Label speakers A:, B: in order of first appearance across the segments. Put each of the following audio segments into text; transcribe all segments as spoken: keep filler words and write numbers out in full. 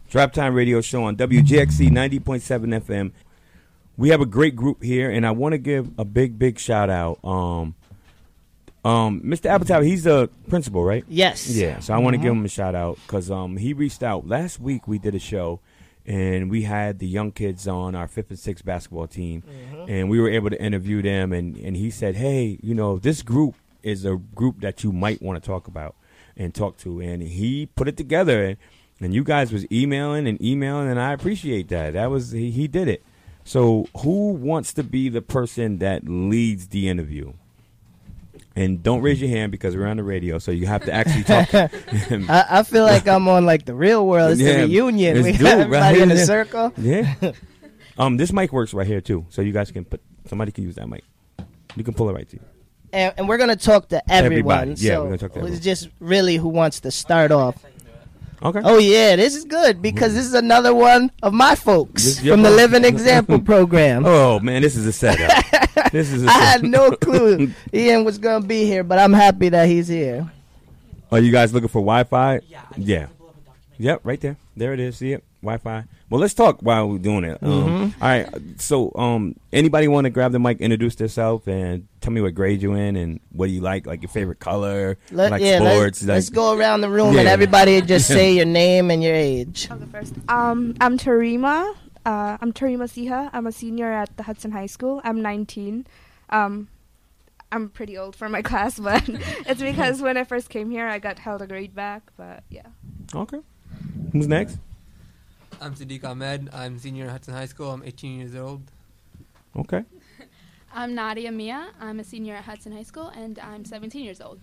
A: Drive Time Radio Show on W J X C ninety point seven F M. We have a great group here, and I want to give a big, big shout out. Um, um, Mister Abutab, he's the principal, right?
B: Yes.
A: Yeah, so I want to give him a shout out because um, he reached out. Last week we did a show, and we had the young kids on our fifth and sixth basketball team, mm-hmm. and we were able to interview them, and, and he said, hey, you know, this group is a group that you might want to talk about and talk to, and he put it together, and, and you guys was emailing and emailing, and I appreciate that. That was he, he did it. So who wants to be the person that leads the interview? And don't raise your hand because we're on the radio, so you have to actually talk.
B: I, I feel like I'm on like the Real World. It's
A: yeah,
B: a reunion. We
A: do,
B: got everybody
A: right?
B: in a
A: yeah.
B: circle.
A: Yeah. Um, this mic works right here too, so you guys can put. Somebody can use that mic. You can pull it right to you.
B: And, and we're gonna talk to everyone.
A: Everybody. Yeah,
B: so
A: we're gonna talk to everyone.
B: It's just really who wants to start off.
A: Okay.
B: Oh yeah, this is good because this is another one of my folks from the
A: folks.
B: Living Example program.
A: Oh man, this is a setup. This is. A
B: I
A: setup.
B: had no clue Ian was gonna be here, but I'm happy that he's here.
A: Are you guys looking for Wi-Fi?
C: Yeah. I
A: Yeah. Yep, right there. There it is. See it? Wi-Fi. Well, let's talk while we're doing it. Um,
B: Mm-hmm.
A: all right. So, um, anybody want to grab the mic, introduce themselves, and tell me what grade you in and what do you like, like your favorite color,
B: Let,
A: like
B: yeah,
A: sports.
B: let's,
A: like,
B: let's go around the room
A: Yeah.
B: and everybody just say your name and your age.
D: I'll go first. Um, I'm Tarima. Uh, I'm Tarima Siha. I'm a senior at the Hudson High School. I'm nineteen. Um, I'm pretty old for my class, but it's because when I first came here, I got held a grade back. But yeah.
A: Okay. Who's next?
E: I'm Sadiq Ahmed. I'm senior at Hudson High School. I'm eighteen years old.
A: Okay.
F: I'm Nadia Mia. I'm a senior at Hudson High School, and I'm seventeen years old.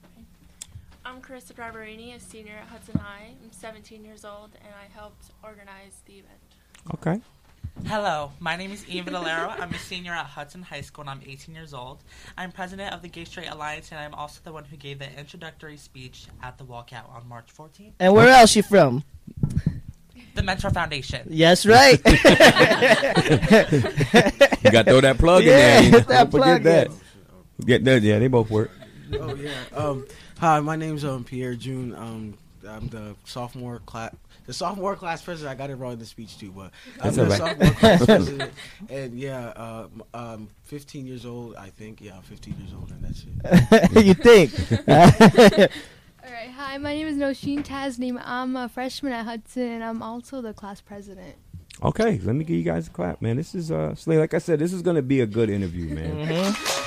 G: I'm Carissa Barberini, a senior at Hudson High. I'm seventeen years old, and I helped organize the event.
A: Okay.
C: Hello, my name is Eva Valero. I'm a senior at Hudson High School, and I'm eighteen years old. I'm president of the Gay Straight Alliance, and I'm also the one who gave the introductory speech at the walkout on March fourteenth.
B: And where else you from?
C: The Mentor Foundation.
B: Yes, right.
A: You got to throw that plug
B: Yeah,
A: in there. You
B: hit
A: know,
B: that
A: don't forget
B: plug
A: that.
B: in.
A: Get that. Yeah, they both work.
H: Oh yeah. Um, hi, my name's um Pierre June. Um, I'm the sophomore class, the sophomore class president. I got it wrong in the speech too, but I'm
A: That's
H: the
A: all right.
H: sophomore class president. And yeah, uh, m- um, fifteen years old. I think. Yeah, I'm fifteen years old, and that's it.
B: You think?
I: All right. Hi, my name is Nosheen Tasneem. I'm a freshman at Hudson, and I'm also the class president.
A: Okay, let me give you guys a clap, man. This is uh, Slay. Like I said, this is gonna be a good interview, man.
B: Mm-hmm.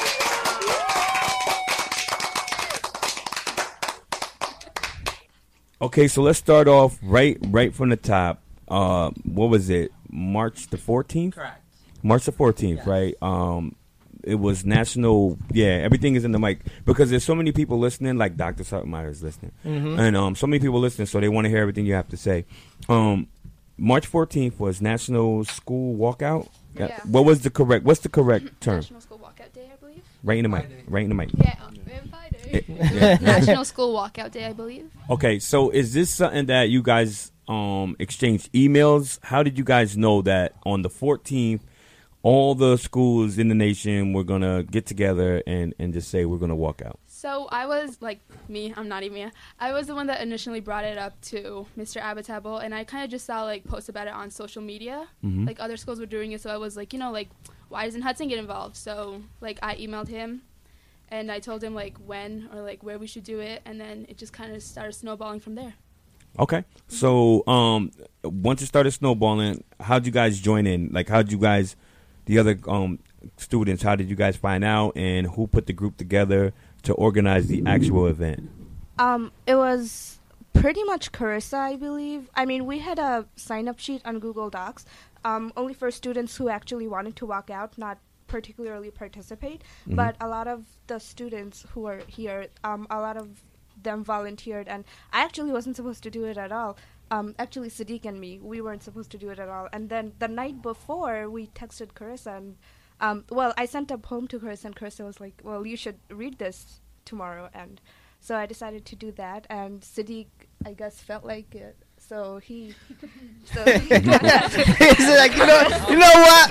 A: Okay, so let's start off right, right from the top. Uh, what was it? March the fourteenth.
C: Correct.
A: March the fourteenth,
C: Yes.
A: right? Um, it was national. Yeah, everything is in the mic because there's so many people listening. Like Doctor Suttonmeyer is listening,
B: Mhm.
A: and um, so many people listening, so they want to hear everything you have to say. Um, March fourteenth was National School Walkout.
F: Yeah.
A: What was the correct? What's the correct term?
F: National School Walkout Day, I believe.
A: Right in the mic.
E: Friday.
A: Right in the mic.
F: Yeah, um, Friday.
A: Yeah.
F: National School Walkout Day, I believe.
A: Okay, so is this something that you guys um exchanged emails? How did you guys know that on the fourteenth, all the schools in the nation were gonna get together and and just say we're gonna walk out?
F: So I was, like, me, I'm not Mia. I was the one that initially brought it up to Mister Abatable, and I kind of just saw, like, posts about it on social media.
A: Mhm.
F: Like, other schools were doing it, so I was like, you know, like, why doesn't Hudson get involved? So, like, I emailed him, and I told him, like, when or, like, where we should do it, and then it just kind of started snowballing from there.
A: Okay, so um, once it started snowballing, how'd you guys join in? Like, how'd you guys, the other um students, how did you guys find out, and who put the group together to organize the actual event?
D: Um, it was pretty much Carissa, I believe. I mean, we had a sign-up sheet on Google Docs, um, only for students who actually wanted to walk out, not particularly participate.
A: Mhm.
D: But a lot of the students who are here, um, a lot of them volunteered, and I actually wasn't supposed to do it at all. Um, actually, Sadiq and me, we weren't supposed to do it at all. And then the night before, we texted Carissa, and um, well, I sent a poem to Carissa, and Carissa was like, well, you should read this tomorrow. And so I decided to do that, and Sadiq, I guess, felt like it. So he, so he
B: He's like, you know, you know what?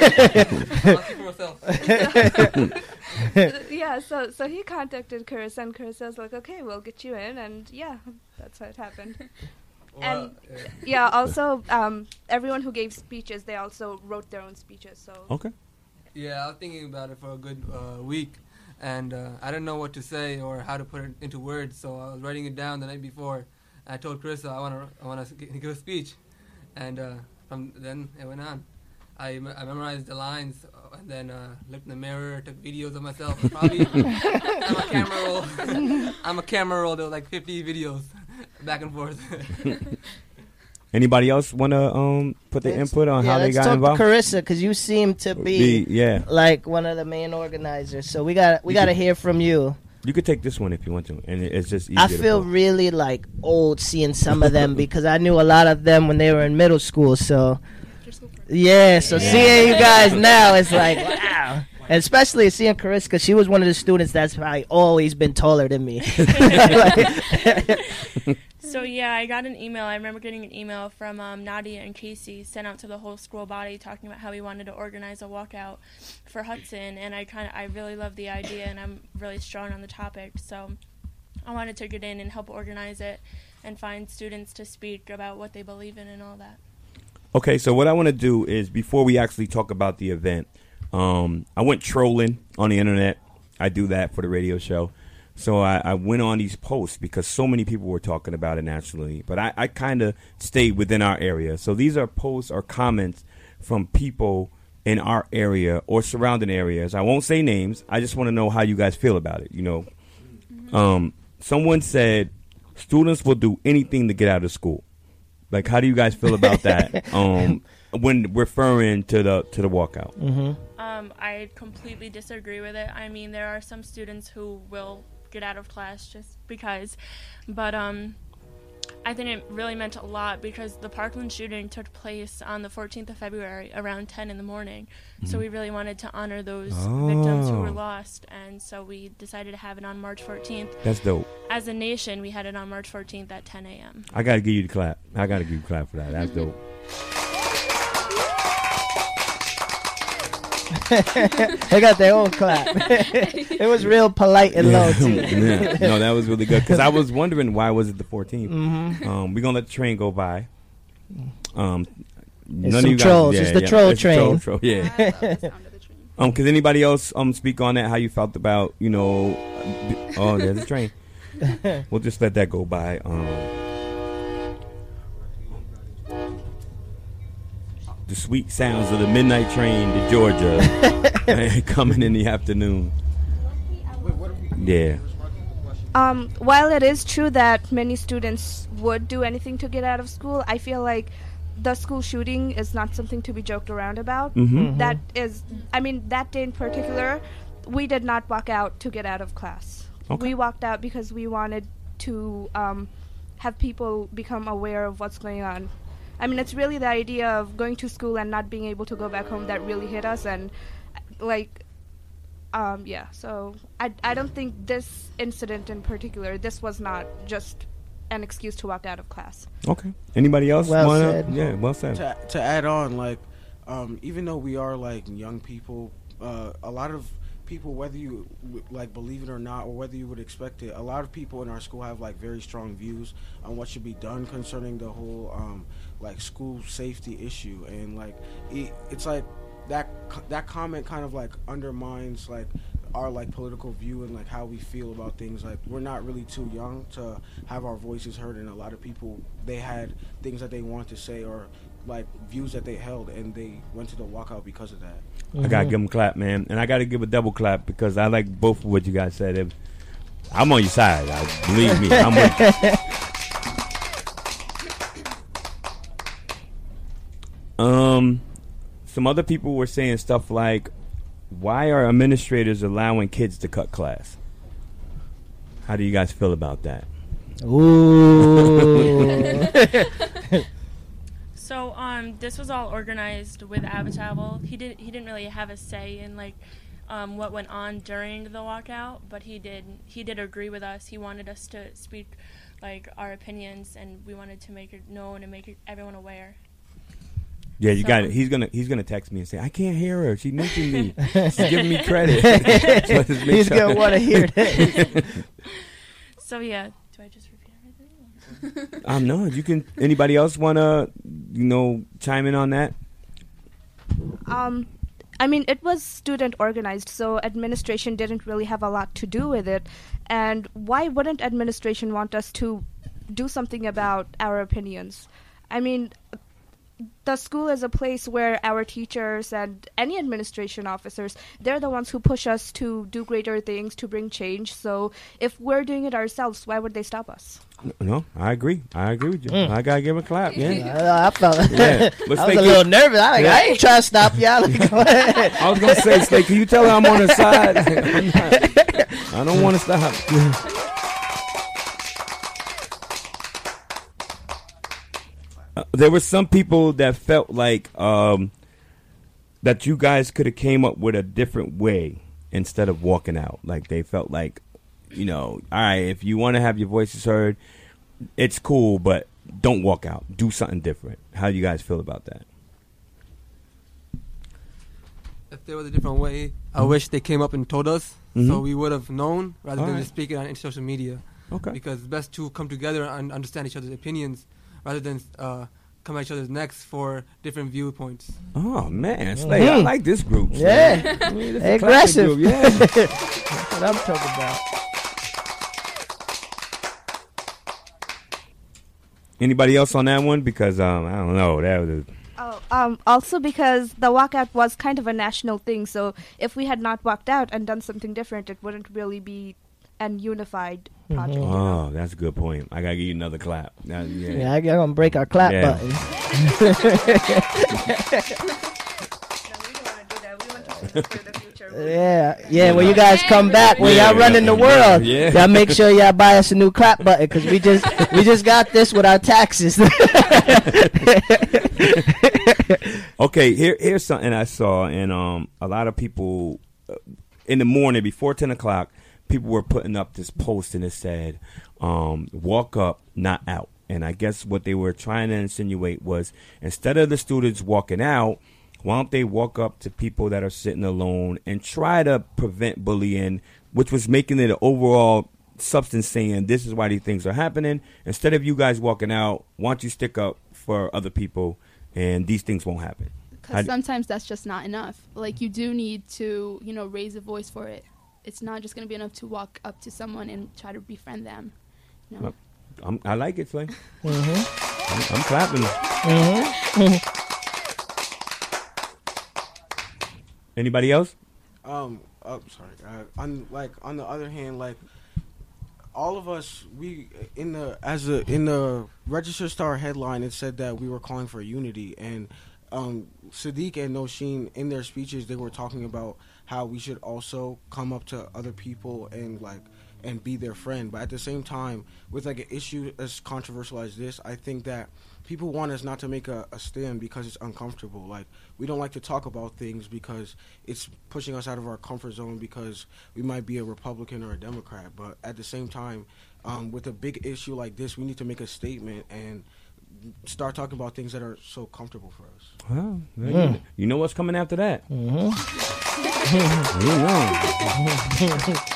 D: yeah, so so he contacted Carissa, and Carissa was like, okay, we'll get you in, and yeah, that's how it happened. And
E: Well, uh,
D: yeah, also um, everyone who gave speeches, they also wrote their own speeches. So
A: Okay.
E: Yeah, I was thinking about it for a good uh, week, and uh, I didn't know what to say or how to put it into words, so I was writing it down the night before. I told Chris I want to I want to give a speech, and uh, from then it went on. I, me- I memorized the lines, uh, and then uh, looked in the mirror, took videos of myself. Probably, I'm a camera roll. I'm a camera roll. There were like fifty videos, back and forth.
A: Anybody else want to um put their
B: Let's-
A: input on
B: yeah,
A: how they
B: let's
A: got
B: talk
A: involved?
B: to Carissa, because you seem to be
A: The- yeah.
B: like one of the main organizers. So we got we
A: You
B: got to
A: could-
B: hear from you.
A: You could take this one if you want to, and it- it's just easier
B: I
A: to
B: feel
A: pull.
B: really like old seeing some of them because I knew a lot of them when they were in middle school. So yeah, so
A: Yeah.
B: seeing you guys now, it's like wow. And especially seeing Carissa, because she was one of the students that's probably always been taller than me.
G: So yeah, I got an email. I remember getting an email from um, Nadia and Casey sent out to the whole school body talking about how we wanted to organize a walkout for Hudson, and I kind of I really love the idea, and I'm really strong on the topic. So I wanted to get in and help organize it and find students to speak about what they believe in and all that.
A: Okay, so what I want to do is before we actually talk about the event, um, I went trolling on the internet. I do that for the radio show. So I, I went on these posts because so many people were talking about it nationally. But I, I kind of stayed within our area. So these are posts or comments from people in our area or surrounding areas. I won't say names. I just want to know how you guys feel about it. You know, um, someone said students will do anything to get out of school. Like, how do you guys feel about that? Um, when referring to the to the walkout.
B: Mm-hmm.
G: Um, I completely disagree with it. I mean, there are some students who will get out of class just because, but um, I think it really meant a lot because the Parkland shooting took place on the fourteenth of February around ten in the morning. So we really wanted to honor those victims who were
A: Oh.
G: lost, and so we decided to have it on March fourteenth.
A: That's dope.
G: As a nation, we had it on March fourteenth at ten a.m.
A: I got to give you the clap. I got to give you the clap for that. That's dope.
B: They got their own clap. It was real polite and low too.
A: Yeah. No, that was really good because I was wondering why was it the fourteenth.
B: Mhm.
A: Um, we're gonna let the train go by. Um,
B: It's
A: none
B: some
A: of you guys,
B: trolls.
A: yeah,
B: It's the
A: yeah,
B: troll
A: it's the troll,
B: train.
A: troll, yeah.
F: I love the sound of the train.
A: Um, could anybody else um speak on that? How you felt about you know? uh, Oh, there's a train. We'll just let that go by. Um, the sweet sounds of the midnight train to Georgia coming in the afternoon. Yeah.
D: Um, while it is true that many students would do anything to get out of school, I feel like the school shooting is not something to be joked around about.
A: Mm-hmm.
D: That is, I mean, that day in particular, we did not walk out to get out of class.
A: Okay.
D: We walked out because we wanted to um, have people become aware of what's going on. I mean, it's really the idea of going to school and not being able to go back home that really hit us. And, like, um, yeah, so I, I don't think this incident in particular, this was not just an excuse to walk out of class.
A: Okay. Anybody else?
B: Well
A: wanna-
B: said.
A: Yeah, well said.
H: to, to add on, like, um, even though we are like young people, uh, a lot of people, whether you w- like believe it or not, or whether you would expect it, a lot of people in our school have like very strong views on what should be done concerning the whole um, like school safety issue, and like it, it's like that co- that comment kind of like undermines like our like political view and like how we feel about things. Like, we're not really too young to have our voices heard, and a lot of people, they had things that they wanted to say or like views that they held, and they went to the walkout because of that.
A: I gotta give them a clap, man, and I gotta give a double clap because I like both of what you guys said. If- I'm on your side. I, believe me, I'm with you. Um, some other people were saying stuff like, "Why are administrators allowing kids to cut class?" How do you guys feel about that?
B: Ooh.
G: So um, this was all organized with Avatavel. He did he didn't really have a say in like um, what went on during the walkout, but he did he did agree with us. He wanted us to speak like our opinions, and we wanted to make it known and make it, everyone aware.
A: Yeah, you
G: So-
A: got it. He's gonna he's gonna text me and say, "I can't hear her. She mentioned me. She's giving me credit." So let's make
B: He's
A: sure-
B: gonna want to hear that.
G: So yeah, do I just repeat everything?
A: Um, no, you can. Anybody else want to, you know, chime in on that?
D: Um, I mean, it was student organized, so administration didn't really have a lot to do with it. And why wouldn't administration want us to do something about our opinions? I mean, the school is a place where our teachers and any administration officers, they're the ones who push us to do greater things, to bring change. So if we're doing it ourselves, why would they stop us?
A: No, I agree. I agree with you.
B: Mm.
A: I gotta give him a clap. Yeah,
B: I, I felt.
A: Yeah.
B: I
A: But
B: was
A: Slay,
B: a
A: can-
B: little nervous. I, like,
A: Yeah.
B: I ain't trying to stop y'all. Like, go ahead.
A: I was gonna say, Slay, can you tell her I'm on her side? I'm not, I don't want to stop. Uh, there were some people that felt like um, that you guys could have came up with a different way instead of walking out. Like they felt like, you know, all right, if you want to have your voices heard, it's cool, but don't walk out. Do something different. How do you guys feel about that?
E: If there was a different way, I wish they came up and told us,
A: Mhm.
E: so we would have known rather
A: All
E: than
A: right.
E: just speaking on in social media.
A: Okay.
E: Because it's best to come together and understand each other's opinions rather than uh, come at each other's necks for different viewpoints.
A: Oh man, Slay, I
B: Mhm.
A: like this group. Slay.
B: Yeah.
A: I mean, this is a classic
B: Aggressive.
A: group, yeah.
B: That's what I'm talking about.
A: Anybody else on that one? Because um, I don't know. That was a,
D: Oh, um, also because the walkout was kind of a national thing, so if we had not walked out and done something different, it wouldn't really be an unified project. you know?
A: oh, that's a good point. I gotta give you another clap. That- yeah.
B: Yeah, I gotta break our clap
A: Yeah.
B: button.
D: No, we don't want to do that. We want to see this for the future.
B: Yeah, yeah. When you guys come back, when
A: Yeah,
B: y'all running the
A: yeah,
B: world,
A: yeah.
B: y'all make sure y'all buy us a new clap button because we just we just got this with our taxes.
A: Okay, here here's something I saw, and um, a lot of people uh, in the morning before ten o'clock, people were putting up this post, and it said, um, "Walk up, not out." And I guess what they were trying to insinuate was, instead of the students walking out, why don't they walk up to people that are sitting alone and try to prevent bullying, which was making it an overall substance saying this is why these things are happening. Instead of you guys walking out, why don't you stick up for other people, and these things won't happen. How
F: Because
A: d-
F: sometimes that's just not enough. Like, you do need to, you know, raise a voice for it. It's not just going to be enough to walk up to someone and try to befriend them. You know?
A: Well, I'm, I like it, Slay.
B: Mm-hmm.
A: I'm, I'm clapping.
B: Mm-hmm.
A: Anybody else?
H: Um, oh, sorry. Uh, on like on the other hand, like all of us, we in the as a in the Register Star headline, it said that we were calling for unity, and um, Sadiq and Noshin in their speeches, they were talking about how we should also come up to other people and like and be their friend. But at the same time, with like an issue as controversial as this, I think that people want us not to make a, a stand because it's uncomfortable. Like, we don't like to talk about things because it's pushing us out of our comfort zone because we might be a Republican or a Democrat. But at the same time, um, with a big issue like this, we need to make a statement and start talking about things that are so comfortable for us.
A: Well, you-
B: Mm.
A: you know what's coming after that.
B: Mm-hmm.
A: You know.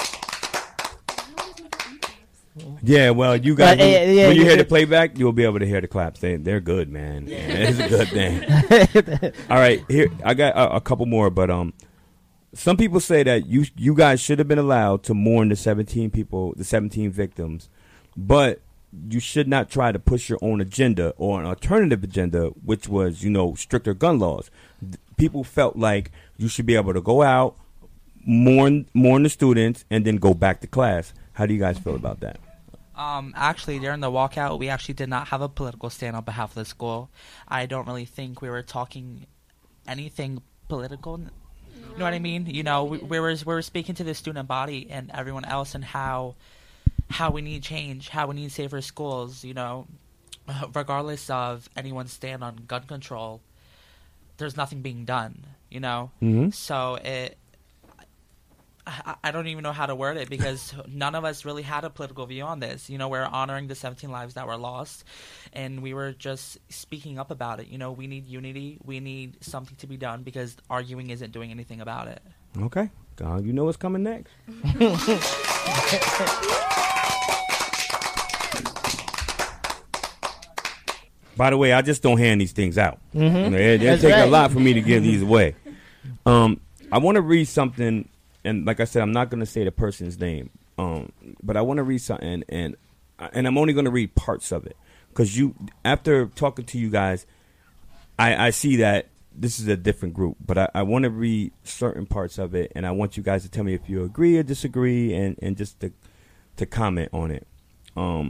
A: Yeah, well, you guys,
B: But, uh,
A: when,
B: yeah,
A: when you
B: yeah,
A: hear
B: yeah.
A: the playback, you'll be able to hear the claps. They, they're good, man. Yeah, it's a good thing. All right, here I got a, a couple more, but um, some people say that you you guys should have been allowed to mourn the seventeen people, the seventeen victims, but you should not try to push your own agenda or an alternative agenda, which was, you know, stricter gun laws. Th- People felt like you should be able to go out, mourn mourn the students, and then go back to class. How do you guys feel about that?
C: Um, actually, during the walkout, we actually did not have a political stand on behalf of the school. I don't really think we were talking anything political. You know what I mean? You know, we, we were we were speaking to the student body and everyone else and how how we need change, how we need safer schools. You know, regardless of anyone's stand on gun control, there's nothing being done. You know,
A: Mm-hmm.
C: so it. I, I don't even know how to word it because none of us really had a political view on this. You know, we're honoring the seventeen lives that were lost, and we were just speaking up about it. You know, we need unity. We need something to be done because arguing isn't doing anything about it.
A: Okay, uh, you know what's coming next. By the way, I just don't hand these things out.
B: Mhm.
A: You know, it it
B: That's
A: take
B: right.
A: a lot for me to give these away. Um, I want to read something, and like I said, I'm not going to say the person's name, um, but I want to read something, and and I'm only going to read parts of it because you, after talking to you guys, I, I see that this is a different group, but I, I want to read certain parts of it, and I want you guys to tell me if you agree or disagree, and, and just to to comment on it. Um,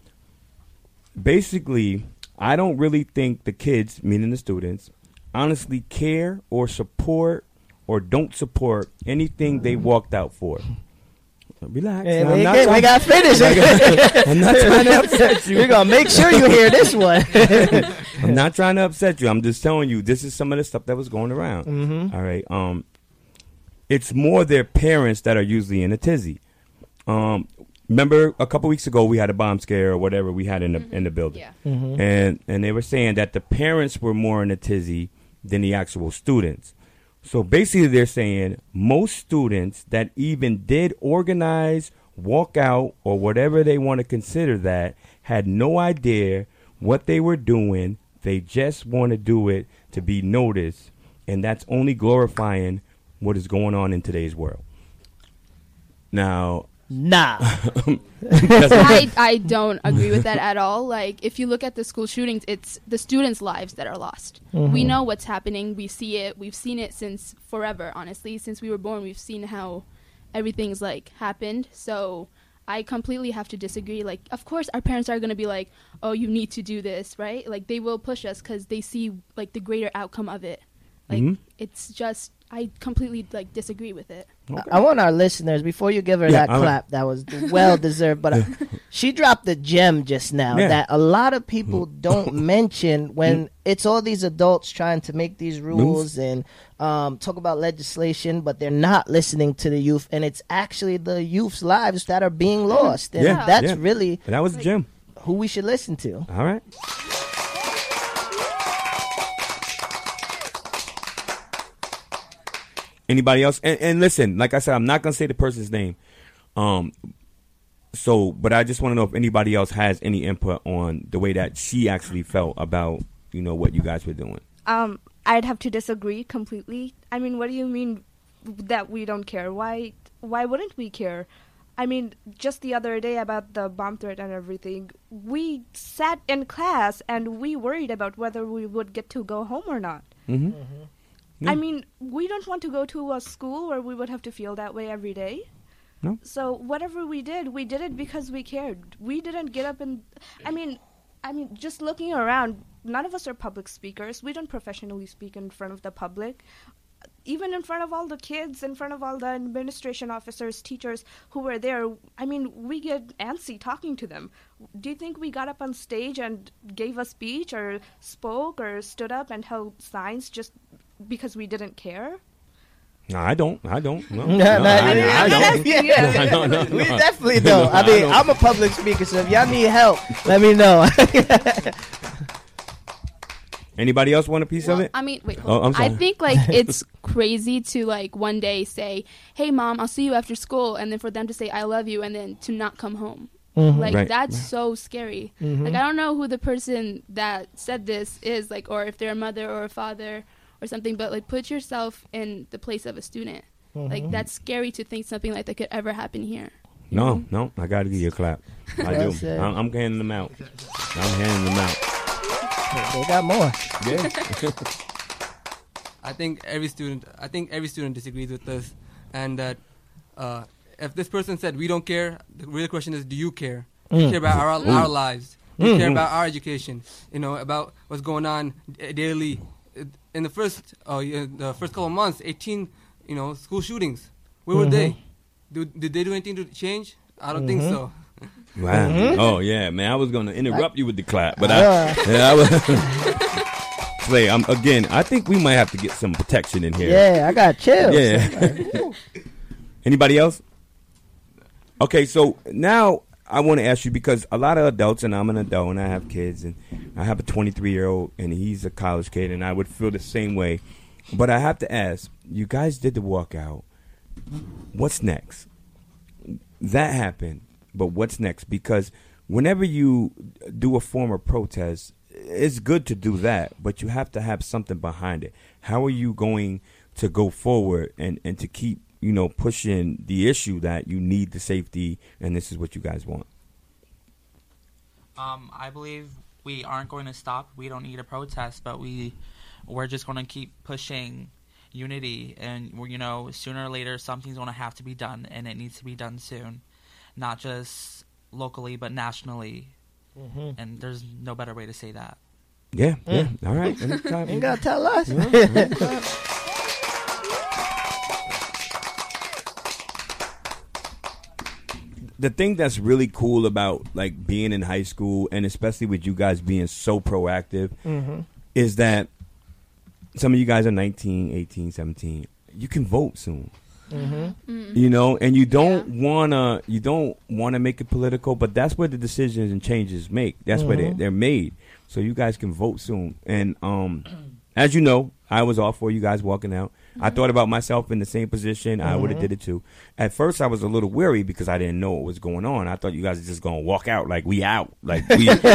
A: basically, I don't really think the kids, meaning the students, honestly care or support or don't support anything they walked out for. Relax.
B: Hey,
A: I'm
B: we,
A: not
B: get,
A: trying-
B: we got finished.
A: I'm not trying to upset you.
B: We're gonna make sure you hear this one.
A: I'm not trying to upset you. I'm just telling you this is some of the stuff that was going around.
B: Mhm.
A: All right. Um, it's more their parents that are usually in a tizzy. Um, remember a couple weeks ago we had a bomb scare or whatever we had in the in the building,
F: Yeah.
B: Mhm.
A: and and they were saying that the parents were more in a tizzy than the actual students. So basically, they're saying most students that even did organize, walk out, or whatever they want to consider that had no idea what they were doing. They just want to do it to be noticed, and that's only glorifying what is going on in today's world. Now,
B: Nah.
F: I, I don't agree with that at all. Like, if you look at the school shootings, it's the students' lives that are lost.
B: Mhm.
F: We know what's happening. We see it. We've seen it since forever, honestly. Since we were born, we've seen how everything's, like, happened. So I completely have to disagree. Like, of course, our parents are going to be like, oh, you need to do this, right? Like, they will push us because they see, like, the greater outcome of it. Like,
A: Mhm.
F: it's just, I completely, like, disagree with it.
B: I- I want our listeners, before you give her
A: Yeah,
B: that
A: I'm-
B: clap, that was well deserved, but uh, she dropped a gem just now
A: Yeah.
B: that a lot of people don't mention when it's all these adults trying to make these rules and um, talk about legislation, but they're not listening to the youth, and it's actually the youth's lives that are being lost. And
A: Yeah,
B: that's
A: yeah.
B: really
A: that was Jim.
B: who we should listen to.
A: All right. Anybody else? And, and listen, like I said, I'm not gonna say the person's name. Um. So, but I just want to know if anybody else has any input on the way that she actually felt about, you know, what you guys were doing.
D: Um, I'd have to disagree completely. I mean, what do you mean that we don't care? Why why wouldn't we care? I mean, just the other day about the bomb threat and everything, we sat in class and we worried about whether we would get to go home or not.
A: Mm-hmm. Yeah.
D: I mean, we don't want to go to a school where we would have to feel that way every day.
A: No.
D: So whatever we did, we did it because we cared. We didn't get up and, I mean, I mean, just looking around, none of us are public speakers. We don't professionally speak in front of the public. Even in front of all the kids, in front of all the administration officers, teachers who were there, I mean, we get antsy talking to them. Do you think we got up on stage and gave a speech or spoke or stood up and held signs just because we didn't care?
A: No, I don't. I don't. No,
B: No,
A: no,
B: no,
A: I,
B: yeah,
A: I
B: yeah,
A: don't.
B: yeah.
A: No, no, no,
B: We
A: no.
B: definitely don't. I
A: No,
B: mean,
A: don't.
B: I'm a public speaker, so if y'all need help, let me know.
A: Anybody else want a piece of
F: Well,
A: it?
F: I mean, wait.
A: Oh,
F: Hold
A: I'm
F: on. I
A: sorry.
F: think like it's crazy to like one day say, "Hey, mom, I'll see you after school," and then for them to say, "I love you," and then to not come home.
B: Mhm.
F: Like
A: Right.
F: that's so scary.
B: Mhm.
F: Like I don't know who the person that said this is, like, or if they're a mother or a father or something. But like, put yourself in the place of a student. Like
B: Mhm.
F: that's scary to think something like that could ever happen here.
A: No, no. I got to give you a clap. I
B: Well
A: do.
B: said.
A: I'm, I'm handing them out. I'm handing them out.
B: They got more.
A: Yeah.
E: I think every student, I think every student disagrees with this, and that uh, if this person said we don't care, the real question is, do you care? Do you
B: Mm.
E: care about our our lives? Do you
B: Mm.
E: care about our education? You know, about what's going on d- daily. Uh, In the first, uh, y- the first couple of months, eighteen, you know, school shootings. Where were
B: Mhm.
E: they? Do, did they do anything to change? I don't think
B: Mhm.
E: so.
A: Wow.
B: Mhm.
A: Oh yeah, man. I was gonna interrupt you with the clap, but
B: Uh.
A: I, yeah, I was. Slay, I'm again. I think we might have to get some protection in here.
B: Yeah, I got chills.
A: Yeah. Anybody else? Okay, so now I want to ask you, because a lot of adults, and I'm an adult and I have kids, and I have a twenty-three year old and he's a college kid, and I would feel the same way. But I have to ask, you guys did the walkout. What's next? That happened, but what's next? Because whenever you do a form of protest, it's good to do that, but you have to have something behind it. How are you going to go forward and, and to keep, you know, pushing the issue that you need the safety and this is what you guys want?
C: Um, I believe we aren't going to stop. We don't need a protest, but we, we're just going to keep pushing unity. And, we're, you know, sooner or later, something's going to have to be done, and it needs to be done soon. Not just locally, but nationally. Mm-hmm. And there's no better way to say that.
A: Yeah, yeah.
B: Mm.
A: All right. Anytime.
B: You got to tell us.
A: Yeah, the thing that's really cool about like being in high school, and especially with you guys being so proactive, mm-hmm. is that some of you guys are nineteen, eighteen, seventeen. You can vote soon. Mm-hmm. Mm-hmm. You know, and you don't yeah. wanna you don't wanna make it political, but that's where the decisions and changes make. That's mm-hmm. where they're, they're made. So you guys can vote soon. And um, as you know, I was all for you guys walking out. Mm-hmm. I thought about myself in the same position. Mm-hmm. I would have did it too. At first, I was a little weary because I didn't know what was going on. I thought you guys were just gonna walk out like we out, like we. um,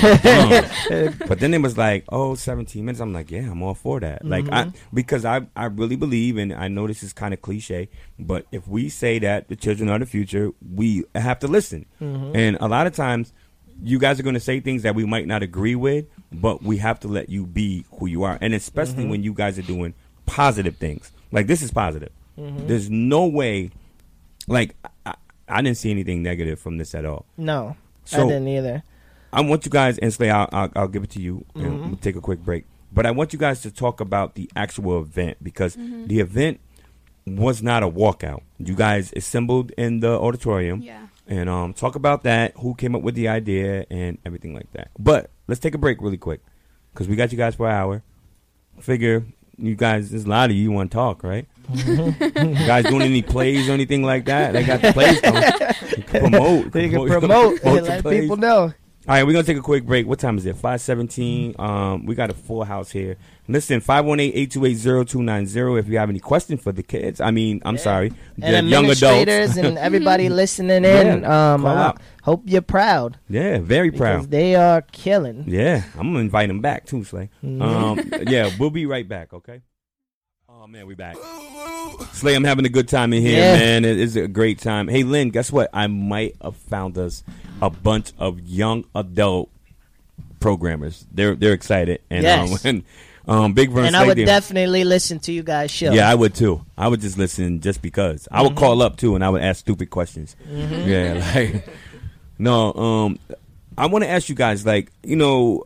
A: but then it was like, oh, seventeen minutes. I'm like, yeah, I'm all for that. Mm-hmm. Like I because I I really believe, and I know this is kind of cliche, but if we say that the children are the future, we have to listen. Mm-hmm. And a lot of times, you guys are going to say things that we might not agree with, but we have to let you be who you are. And especially mm-hmm. when you guys are doing positive things. Like, this is positive. Mm-hmm. There's no way, like, I, I didn't see anything negative from this at all.
B: No,
A: so
B: I didn't either.
A: I want you guys, and Slay, I'll, I'll, I'll give it to you, and
B: Mm-hmm.
A: we'll take a quick break. But I want you guys to talk about the actual event, because
F: Mm-hmm.
A: the event was not a walkout. You guys assembled in the auditorium.
F: Yeah.
A: And um, talk about that, who came up with the idea, and everything like that. But let's take a break really quick, because we got you guys for an hour. Figure you guys, there's a lot of you want to talk, right? You guys doing any plays or anything like that? They got the plays coming. You can promote.
B: They can
A: promote,
B: promote
A: promote
B: and
A: the
B: let
A: plays.
B: people know.
A: All right, we're going to take a quick break. What time is it? five seventeen. Um, we got a full house here. Listen, five one eight, eight two eight, zero two nine zero if you have any questions for the kids. I mean, I'm
B: Yeah.
A: sorry.
B: And
A: the young
B: administrators
A: adults.
B: and everybody listening in,
A: Yeah,
B: um,
A: call
B: I
A: out.
B: hope you're proud.
A: Yeah, very
B: Because
A: proud.
B: they are killing.
A: Yeah, I'm going to invite them back too, Slay.
B: Mhm.
A: Um, yeah, we'll be right back, okay? Oh, man, we back. Slay, I'm having a good time in here,
B: Yeah.
A: man. It is a great time. Hey, Lynn, guess what? I might have found us a bunch of young adult programmers. They're they're excited. And,
B: Yes.
A: um, and um, Big Vern
B: And I
A: Slay,
B: would
A: they-
B: definitely listen to you guys' show.
A: Yeah, I would too. I would just listen just because. I would call up too, and I would ask stupid questions.
B: Mm-hmm.
A: Yeah, like no. Um, I want to ask you guys, like, you know,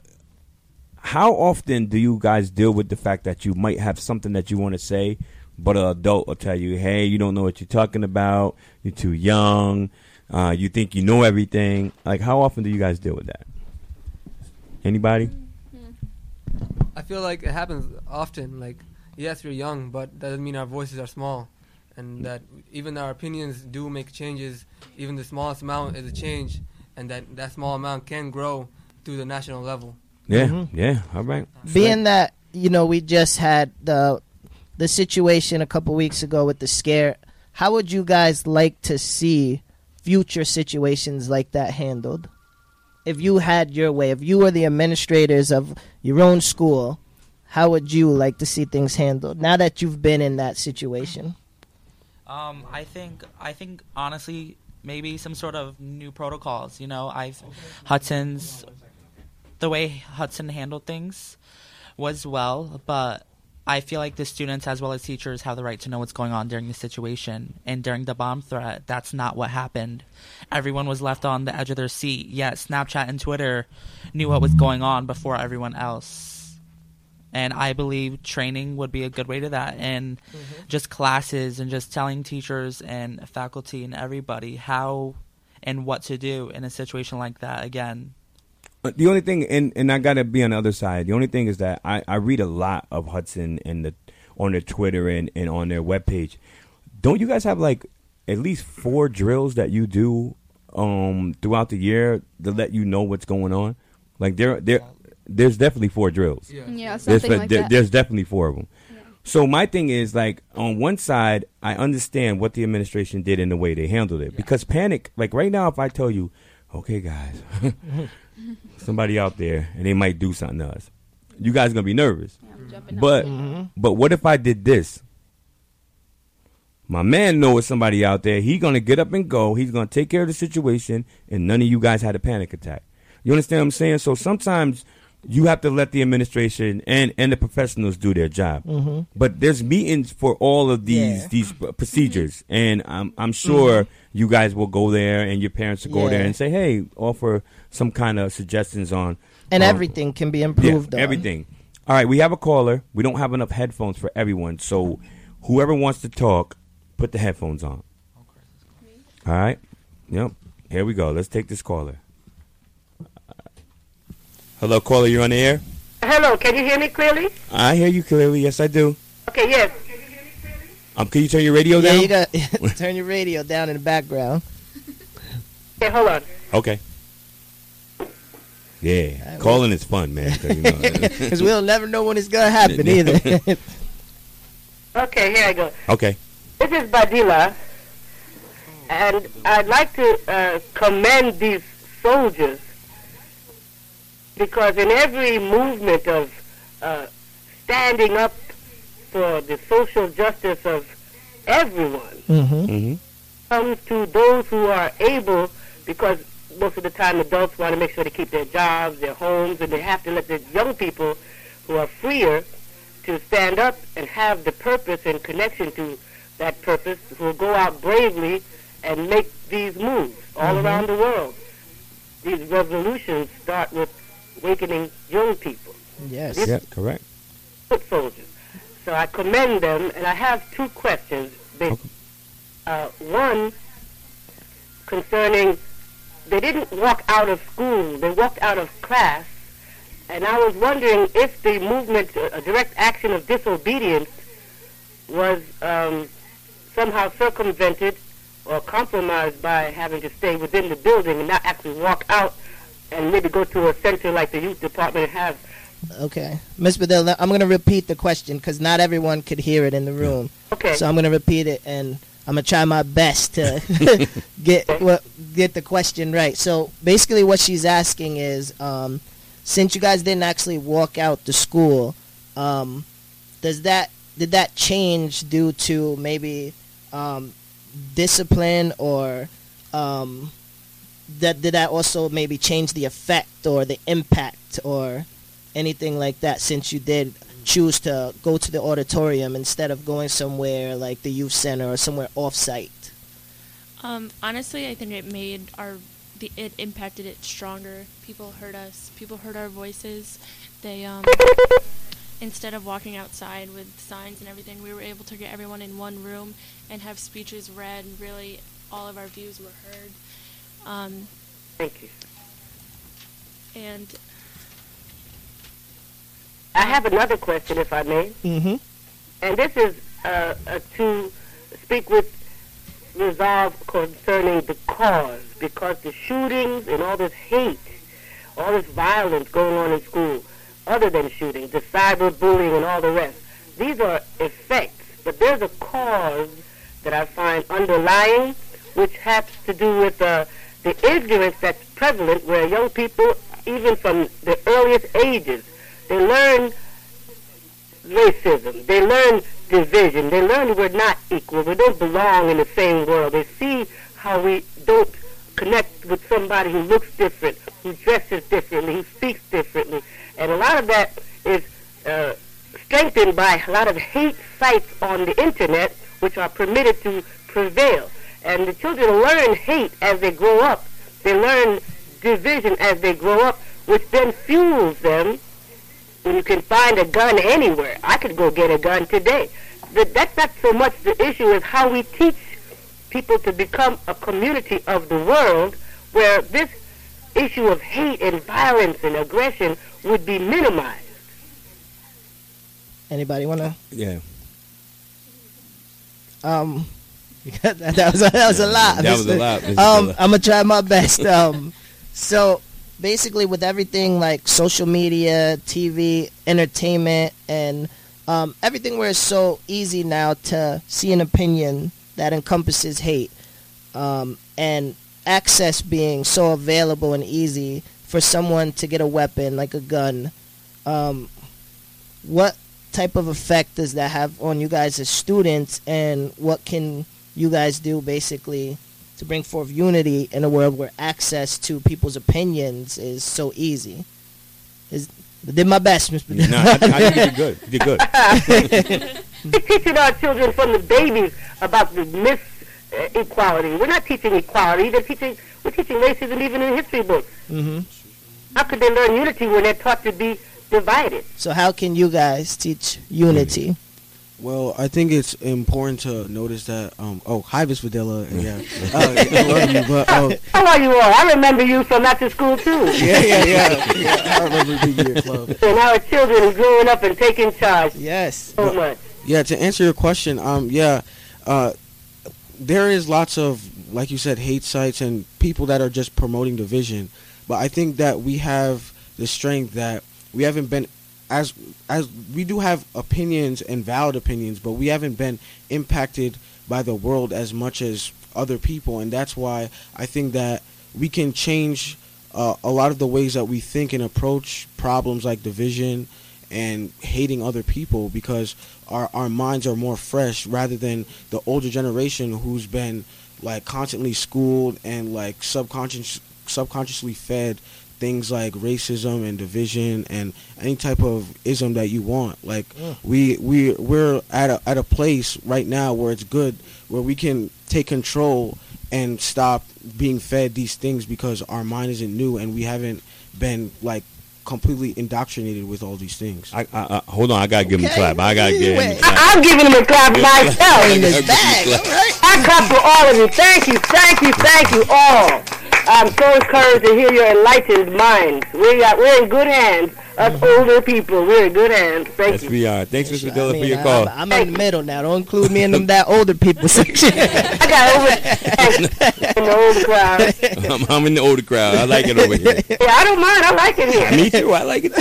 A: how often do you guys deal with the fact that you might have something that you want to say, but an adult will tell you, "Hey, you don't know what you're talking about. You're too young. Uh, you think you know everything." Like, how often do you guys deal with that? Anybody?
E: I feel like it happens often. Like, yes, we're young, but that doesn't mean our voices are small, and that even our opinions do make changes. Even the smallest amount is a change, and that that small amount can grow to the national level.
A: Yeah,
B: Mhm.
A: yeah. All right.
B: Being that, you know, we just had the the situation a couple weeks ago with the scare, how would you guys like to see future situations like that handled? If you had your way, if you were the administrators of your own school, how would you like to see things handled now that you've been in that situation?
C: Um, I think I think honestly, maybe some sort of new protocols. You know, I've Hudson's the way Hudson handled things was well, but I feel like the students as well as teachers have the right to know what's going on during the situation. And during the bomb threat, that's not what happened. Everyone was left on the edge of their seat. Yet Snapchat and Twitter knew what was going on before everyone else. And I believe training would be a good way to that. And mm-hmm. just classes and just telling teachers and faculty and everybody how and what to do in a situation like that again.
A: The only thing, and, and I gotta be on the other side. The only thing is that I, I read a lot of Hudson and the on their Twitter and, and on their webpage. Don't you guys have like at least four drills that you do um, throughout the year to let you know what's going on? Like there there there's definitely four drills.
E: Yeah,
F: Yeah,
A: There's,
F: something like
A: there-
F: that.
A: there's definitely four of them. So my thing is, like, on one side, I understand what the administration did and the way they handled it. Because panic, like right now, if I tell you, okay, guys, somebody out there, and they might do something to us. You guys gonna be nervous.
F: Yeah, I'm jumping
A: But
F: out.
B: Mm-hmm.
A: but what if I did this? My man knows somebody out there. He gonna get up and go. He's gonna take care of the situation, and none of you guys had a panic attack. You understand what I'm saying? So sometimes you have to let the administration and, and the professionals do their job.
B: Mm-hmm.
A: But there's meetings for all of these
B: Yeah.
A: these p- procedures, and I'm I'm sure you guys will go there, and your parents will go there
B: Yeah.
A: and say, hey, offer some kind of suggestions on
B: And
A: um,
B: everything can be improved
A: yeah,
B: on.
A: everything. All right, we have a caller. We don't have enough headphones for everyone, so whoever wants to talk, put the headphones on. All right. Yep. Here we go. Let's take this caller. Hello, caller. You're on the air.
J: Hello, can you hear me clearly?
A: I hear you clearly. Yes, I do.
J: Okay, yes.
A: Um, can you turn your radio
B: Yeah,
A: down?
B: you got turn your radio down in the background.
J: Okay, hold on.
A: Okay. Yeah, calling is fun, man. Cause, you know,
B: Because we'll never know when it's gonna happen either.
J: Okay, here I go.
A: okay.
J: This is Badila, and I'd like to uh, commend these soldiers because in every movement of uh, standing up for the social justice of everyone
B: Mm-hmm.
A: Mm-hmm.
J: comes to those who are able, because most of the time adults want to make sure they keep their jobs, their homes, and they have to let the young people who are freer to stand up and have the purpose and connection to that purpose, who will go out bravely and make these moves all
B: Mhm.
J: around the world. These revolutions start with awakening young people,
B: Yes.
A: Yeah, correct.
J: foot soldiers. So I commend them, and I have two questions. Ba-
A: Okay.
J: Uh, one concerning, they didn't walk out of school, they walked out of class, and I was wondering if the movement, uh, a direct action of disobedience, was um, somehow circumvented or compromised by having to stay within the building and not actually walk out and maybe go to a center like the youth department and have.
B: Okay, Miss Badilla, I'm gonna repeat the question because not everyone could hear it in the room.
J: Okay.
B: So I'm gonna repeat it, and I'm gonna try my best to get what get the question right. So basically, what she's asking is, um, since you guys didn't actually walk out the school, um, does that did that change due to maybe um, discipline, or um, that did that also maybe change the effect or the impact or anything like that, since you did choose to go to the auditorium instead of going somewhere like the youth center or somewhere off-site?
G: Um, honestly, I think it made our, the, it impacted it stronger. People heard us. People heard our voices. They, um, instead of walking outside with signs and everything, we were able to get everyone in one room and have speeches read, and really all of our views were heard. Um,
J: Thank you.
G: and
J: I have another question, if I may.
B: Mm-hmm.
J: And this is uh, uh, to speak with resolve concerning the cause, because the shootings and all this hate, all this violence going on in school, other than shooting, the cyberbullying and all the rest, these are effects, but there's a cause that I find underlying, which has to do with uh, the ignorance that's prevalent, where young people, even from the earliest ages, they learn racism. They learn division. They learn we're not equal. We don't belong in the same world. They see how we don't connect with somebody who looks different, who dresses differently, who speaks differently. And a lot of that is uh, strengthened by a lot of hate sites on the internet, which are permitted to prevail. And the children learn hate as they grow up. They learn division as they grow up, which then fuels them. When you can find a gun anywhere, I could go get a gun today. But that's not so much the issue as how we teach people to become a community of the world, where this issue of hate and violence and aggression would be minimized.
B: Anybody wanna?
A: Yeah.
B: Um, that, that was a, that was a lot.
A: That was a lot. This is a
B: Um,
A: lot.
B: I'm gonna try my best. Um, so basically, with everything like social media, T V, entertainment, and um, everything where it's so easy now to see an opinion that encompasses hate, um, and access being so available and easy for someone to get a weapon like a gun, um, what type of effect does that have on you guys as students, and what can you guys do basically to bring forth unity in a world where access to people's opinions is so easy? Is, I did my best, Mister
A: No, I, I think you did good. You did good.
J: We're teaching our children from the babies about the mis-equality. We're not teaching equality. They're teaching, we're teaching racism even in history books.
B: Mm-hmm.
J: How could they learn unity when they're taught to be divided?
B: So how can you guys teach unity?
H: Well, I think it's important to notice that. Um, oh, hi, Miss Videla. Yeah, uh, I love you. But um,
J: how are you all? I remember you from after school too.
H: Yeah, yeah, yeah. yeah I remember being in your club.
J: And our children are growing up and taking charge.
B: Yes.
J: So much.
H: Yeah, to answer your question, um, yeah, uh, there is lots of, like you said, hate sites and people that are just promoting division. But I think that we have the strength that we haven't been, as as we do have opinions and valid opinions, but we haven't been impacted by the world as much as other people, and that's why I think that we can change uh, a lot of the ways that we think and approach problems like division and hating other people, because our our minds are more fresh rather than the older generation who's been like constantly schooled and like subconscious subconsciously fed things like racism and division and any type of ism that you want. Like yeah. we we we're at a at a place right now where it's good, where we can take control and stop being fed these things because our mind isn't new and we haven't been like completely indoctrinated with all these things.
A: I, I, I hold on, I gotta give him a clap. I gotta give him a clap.
J: I'm giving him a clap myself. In his bag. All right. I clap for all of you. Thank you, thank you, thank you all. I'm so encouraged to hear your enlightened minds. We are, we're in good hands. Us mm-hmm. older people, we're in good hands. Thank
A: yes,
J: you.
A: Yes, we are. Thanks, Mister Dilla,
B: I mean,
A: for your
B: I,
A: call.
B: I'm, I'm in the middle now. Don't include me in them that older people section.
J: I got over in the older crowd.
A: I'm, I'm in the older crowd. I like it over here.
J: Yeah, I don't mind. I like it here.
A: Me too. I like it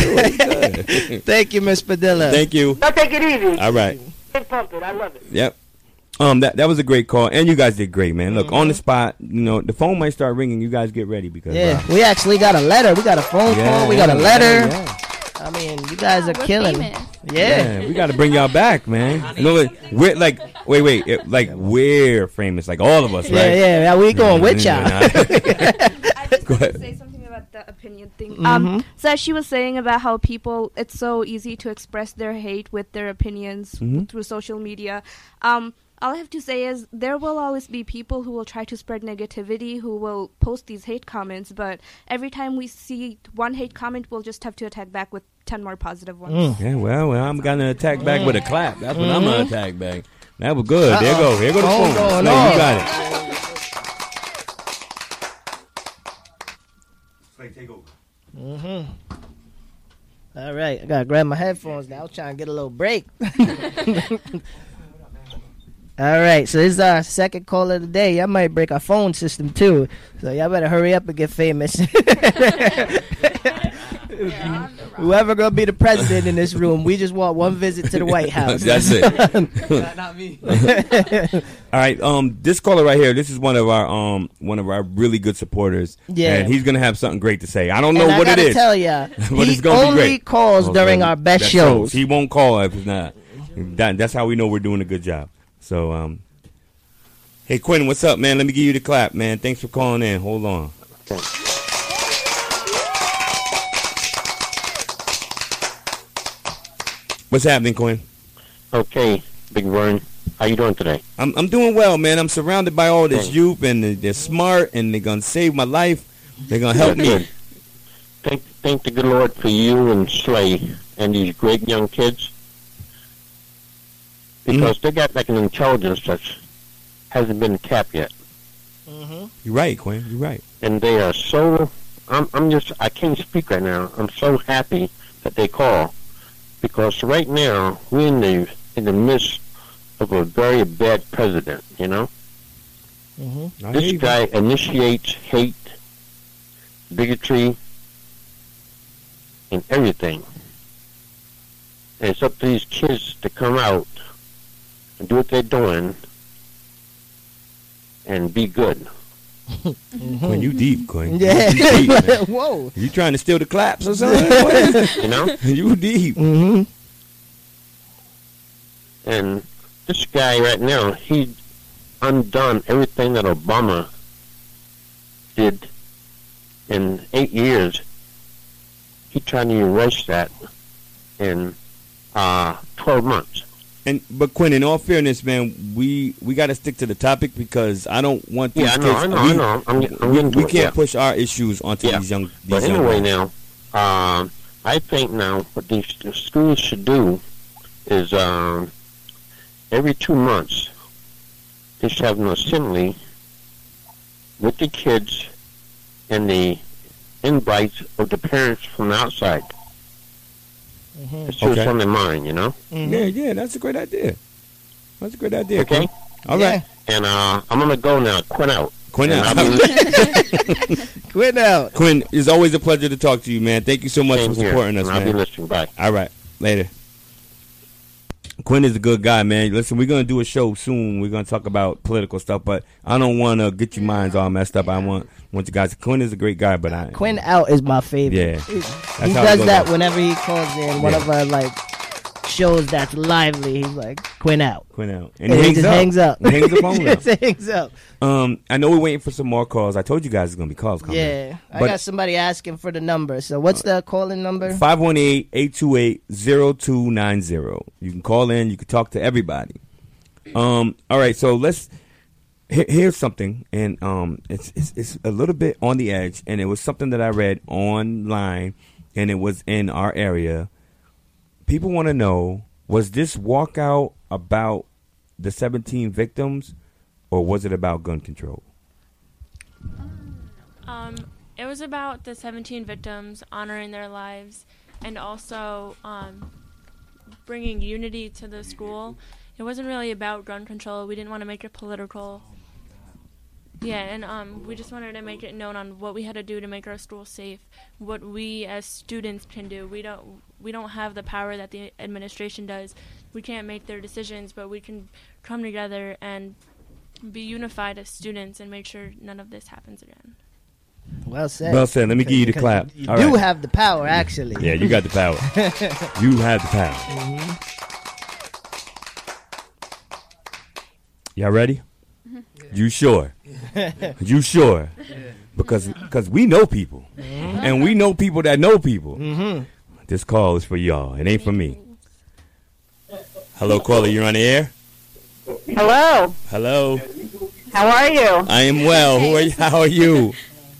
A: too.
B: Thank you, Miss Padilla.
A: Thank you.
J: Don't take it easy.
A: All right.
J: Get pumped. I love it.
A: Yep. Um, that that was a great call, and you guys did great, man. Look, mm-hmm. on the spot, you know, the phone might start ringing. You guys get ready because
B: yeah,
A: uh,
B: we actually got a letter. We got a phone
A: yeah,
B: call. We got a letter.
A: Yeah.
B: I mean, you guys
F: yeah,
B: are killing.
F: Famous.
B: Yeah.
A: yeah, we got to bring y'all back, man. You know, like, we're like, wait, wait, it, like we're famous, like all of us, right?
B: Yeah, yeah, yeah. We going with y'all.
D: I just want to say something about the opinion thing.
B: Mm-hmm.
D: Um, so as she was saying about how people, it's so easy to express their hate with their opinions
A: mm-hmm.
D: through social media. Um. All I have to say is there will always be people who will try to spread negativity, who will post these hate comments, but every time we see one hate comment, we'll just have to attack back with ten more positive ones.
A: Mm. Yeah, well, well, I'm going to attack back mm. with a clap. That's what mm-hmm. I'm going to attack back. That was good. Uh-oh. There you go. Here go the phone.
B: Oh,
A: no,
B: no.
A: You got it. Slay, take over.
B: Mm-hmm. All right. I got to grab my headphones now. I was trying to get a little break. All right, so this is our second call of the day. Y'all might break our phone system, too. So y'all better hurry up and get famous. Whoever going to be the president in this room, we just want one visit to the White House.
A: That's it.
E: not, not me.
A: All right, um, this caller right here, this is one of our um one of our really good supporters.
B: Yeah.
A: And he's going to have something great to say. I don't know
B: and
A: what
B: I
A: it is.
B: tell ya,
A: but
B: he
A: it's gonna
B: only
A: be great.
B: calls
A: oh,
B: during
A: man.
B: our best
A: That
B: shows.
A: shows. He won't call if it's not. That, that's how we know we're doing a good job. So, um, hey, Quinn, what's up, man? Let me give you the clap, man. Thanks for calling in. Hold on. What's happening, Quinn?
K: Okay, Big Vern. How you doing today?
A: I'm I'm doing well, man. I'm surrounded by all this
K: okay.
A: youth, and they're, they're smart, and they're going to save my life. They're going to help
K: Good.
A: me.
K: Thank, thank the good Lord for you and Slay and these great young kids. Because mm-hmm. they got like an intelligence that hasn't been tapped yet.
B: Mm-hmm.
A: You're right, Quinn. You're right.
K: And they are so. I'm. I'm just. I can't speak right now. I'm so happy that they call, because right now we're in the in the midst of a very bad president. You know.
B: Mm-hmm.
K: This guy initiates hate, bigotry, and everything. And it's up to these kids to come out and do what they're doing and be good.
A: Quinn, you deep, Quinn.
B: Yeah.
A: You deep, man.
B: Whoa.
A: You trying to steal the claps or something?
K: You know?
A: You deep.
B: Mm-hmm.
K: And this guy right now, he undone everything that Obama did in eight years. He tried to erase that in uh, twelve months.
A: And but Quinn, in all fairness, man, we we got to stick to the topic because I don't want these
K: Yeah, I know,
A: kids.
K: I know,
A: we,
K: I know. I'm, get- I'm
A: we,
K: getting to
A: we
K: it,
A: can't
K: yeah.
A: push our issues onto
K: Yeah.
A: these young. These
K: But
A: young
K: anyway,
A: men.
K: now, um, I think now what these the schools should do is um, every two months they should have an assembly with the kids and the invites of the parents from the outside.
B: Mm-hmm.
K: It's just
A: Okay.
K: on their mind, you know?
B: Mm-hmm.
A: Yeah, yeah, that's a great idea. That's a great idea.
K: Okay?
A: Quinn. All
B: Yeah.
A: right,
K: And uh, I'm going to go now. Quit out.
A: Quinn
K: And
A: out.
K: I'll be
B: Quit out.
A: Quinn, it's always a pleasure to talk to you, man. Thank you so much
K: listening
A: for
K: here.
A: supporting us,
K: And I'll be
A: man.
K: listening. Bye.
A: All right, later. Quinn is a good guy, man. Listen, we're gonna do a show soon. We're gonna talk about political stuff, but I don't want to get your minds all messed up. I want want you guys. Quinn is a great guy, but I
B: Quinn out is my favorite.
A: Yeah,
B: He,
A: That's
B: he
A: how it
B: does
A: goes
B: that
A: down.
B: whenever he calls in one
A: Yeah.
B: of our like shows that's lively. He's like Quinn out.
A: Quinn out, and
B: And
A: he
B: he
A: hangs
B: just
A: up.
B: hangs up.
A: He hangs the phone up.
B: Just hangs up.
A: Um, I know we're waiting for some more calls. I told you guys it's gonna be calls coming.
B: Yeah, I
A: But-
B: got somebody asking for the number. So what's the calling number?
A: five one eight, eight two eight, zero two nine zero. You can call in. You can talk to everybody. Um. All right. So let's. Here, here's something, and um, it's, it's it's a little bit on the edge, and it was something that I read online, and it was in our area. People want to know: was this walkout about the seventeen victims, or was it about gun control?
G: Um, it was about the seventeen victims, honoring their lives, and also um, bringing unity to the school. It wasn't really about gun control. We didn't want to make it political. Yeah, and um, we just wanted to make it known on what we had to do to make our school safe, what we as students can do. We don't we don't have the power that the administration does. We can't make their decisions, but we can come together and be unified as students and make sure none of this happens again.
B: Well said.
A: Well said. Let me give you the
B: Because
A: clap.
B: You
A: All
B: do
A: right.
B: have the power, actually.
A: Yeah, you got the power. You have the power.
B: Mhm.
A: Y'all ready? You sure? You sure? Because because we know people, and we know people that know people.
B: Mm-hmm.
A: This call is for y'all. It ain't for me. Hello, caller. You're on the air.
L: Hello.
A: Hello.
L: How are you?
A: I am well. Who are you? How are you?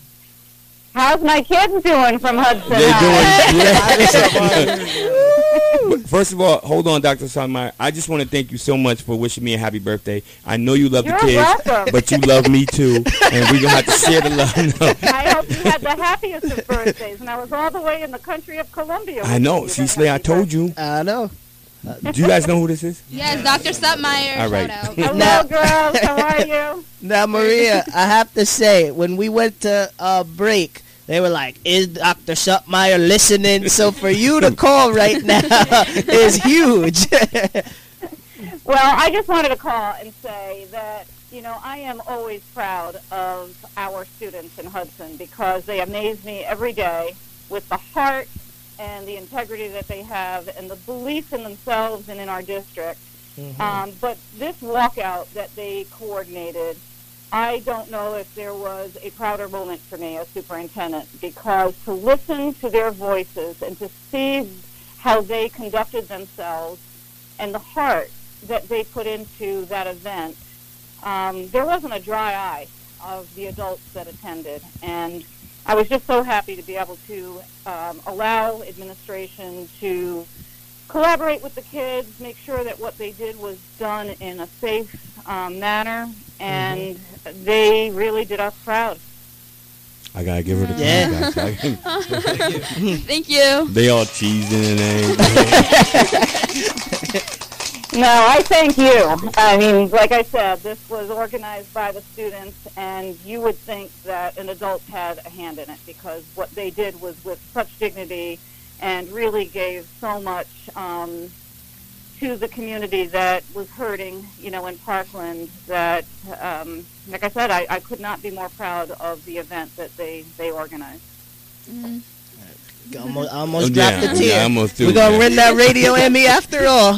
L: How's my kids doing from Hudson?
A: They're
L: High?
A: doing great. But first of all, hold on, Doctor Sonmeyer. I just want to thank you so much for wishing me a happy birthday. I know you love
L: You're
A: the kids,
L: welcome.
A: but you love me too, and we're gonna have to share the love. No.
L: I hope you had the happiest of birthdays, and I was all the way in the country of Colombia.
A: I know. See, Slay, I told you.
B: I know.
A: Do you guys know who this is?
M: Yes, Doctor Supmeyer.
A: All right.
M: Shout out.
L: Hello,
B: Now-
L: girls. How are you?
B: Now, Maria, I have to say, when we went to uh, break, they were like, is Doctor Supmeyer listening? So for you to call right now is huge.
L: Well, I just wanted to call and say that, you know, I am always proud of our students in Hudson because they amaze me every day with the heart and the integrity that they have and the belief in themselves and in our district.
B: Mm-hmm.
L: Um, but this walkout that they coordinated, I don't know if there was a prouder moment for me as superintendent because to listen to their voices and to see how they conducted themselves and the heart that they put into that event, um, there wasn't a dry eye of the adults that attended. And I was just so happy to be able to um, allow administration to collaborate with the kids, make sure that what they did was done in a safe um, manner, and mm-hmm. they really did us proud.
A: I gotta give her the
B: Yeah.
A: time, guys.
M: Thank you.
A: They all cheesing and everything.
L: No, I thank you. I mean, like I said, this was organized by the students, and you would think that an adult had a hand in it because what they did was with such dignity and really gave so much um, to the community that was hurting, you know, in Parkland. That, um, like I said, I, I could not be more proud of the event that they, they organized.
F: Mm-hmm.
B: Almost, almost
A: Oh,
B: dropped
A: yeah.
B: a tear.
A: Yeah, I almost do,
B: We're gonna
A: man.
B: win that radio Emmy after all.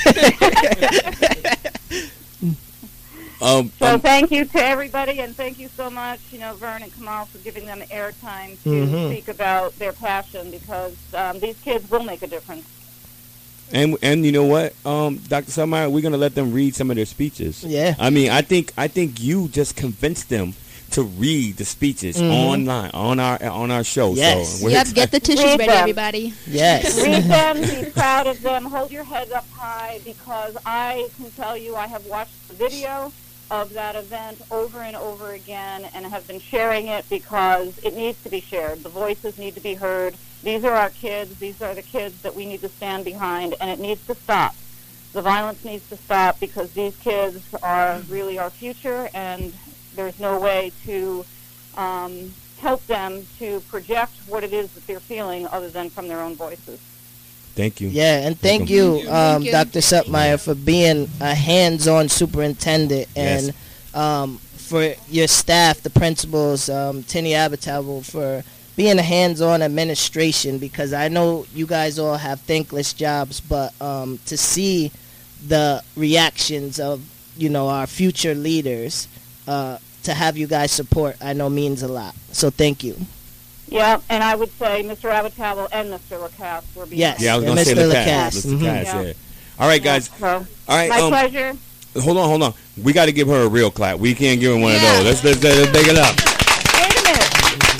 A: Um,
L: So
A: um,
L: thank you to everybody, and thank you so much, you know, Vern and Kamal, for giving them airtime to
A: Mhm.
L: speak about their passion, because um, these kids will make a difference.
A: And and you know what, um, Doctor Selmeyer, we're gonna let them read some of their speeches.
B: Yeah.
A: I mean, I think I think you just convinced them to read the speeches
B: Mhm.
A: online on our on our show.
B: Yes.
A: So we're
F: Yep, get the tissues
L: Read
F: ready,
L: them.
F: everybody.
B: Yes.
L: Read them, be proud of them, hold your head up high, because I can tell you I have watched the video of that event over and over again and have been sharing it because it needs to be shared. The voices need to be heard. These are our kids. These are the kids that we need to stand behind, and it needs to stop. The violence needs to stop, because these kids are really our future, and there's no way to um, help them to project what it is that they're feeling other than from their own voices.
A: Thank you.
B: Yeah, and thank you, um, Doctor Supmeyer, for being a hands-on superintendent, and
A: Yes.
B: um, for your staff, the principals, um, Tinny Abitable, for being a hands-on administration, because I know you guys all have thankless jobs, but um, to see the reactions of, you know, our future leaders, uh, to have you guys support, I know means a lot. So thank you.
L: Yeah, and I would say Mister Abitabo and Mister Lacasse were behind.
B: Yes.
A: Yeah, I was
B: Yeah,
A: gonna say
B: Mister
A: Lacasse.
B: Lacasse.
A: Mister
B: Mhm.
A: Lacasse,
L: Yeah.
A: yeah. All right, guys.
L: So,
A: All right.
L: my
A: um,
L: pleasure.
A: Hold on, hold on. We got to give her a real clap. We can't give her one
L: Yeah.
A: of those. Let's let's, let's big it up.
L: Wait a minute.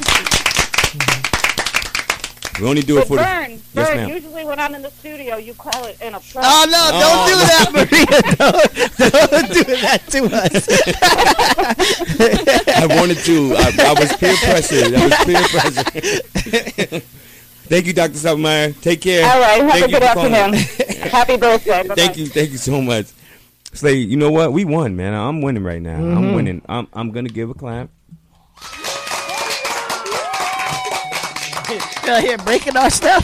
A: We only do it
L: But
A: for the.
L: Vern,
A: Yes,
L: Vern,
A: ma'am.
L: usually when I'm in the studio, you call it an applause.
B: Oh, no, don't
A: Oh,
B: do
A: no.
B: that, Maria. Don't, don't do that to us.
A: I wanted to. I, I was peer pressure. That was peer pressure. Thank you, Doctor Supmeyer. Take care.
L: All right, have
A: Thank
L: a
A: you
L: good
A: for calling.
L: afternoon. Happy birthday. Bye-bye.
A: Thank you. Thank you so much. Slay, you know what? We won, man. I'm winning right now. I'm
B: Mhm.
A: winning. I'm I'm gonna give a clap.
B: You're here breaking our stuff.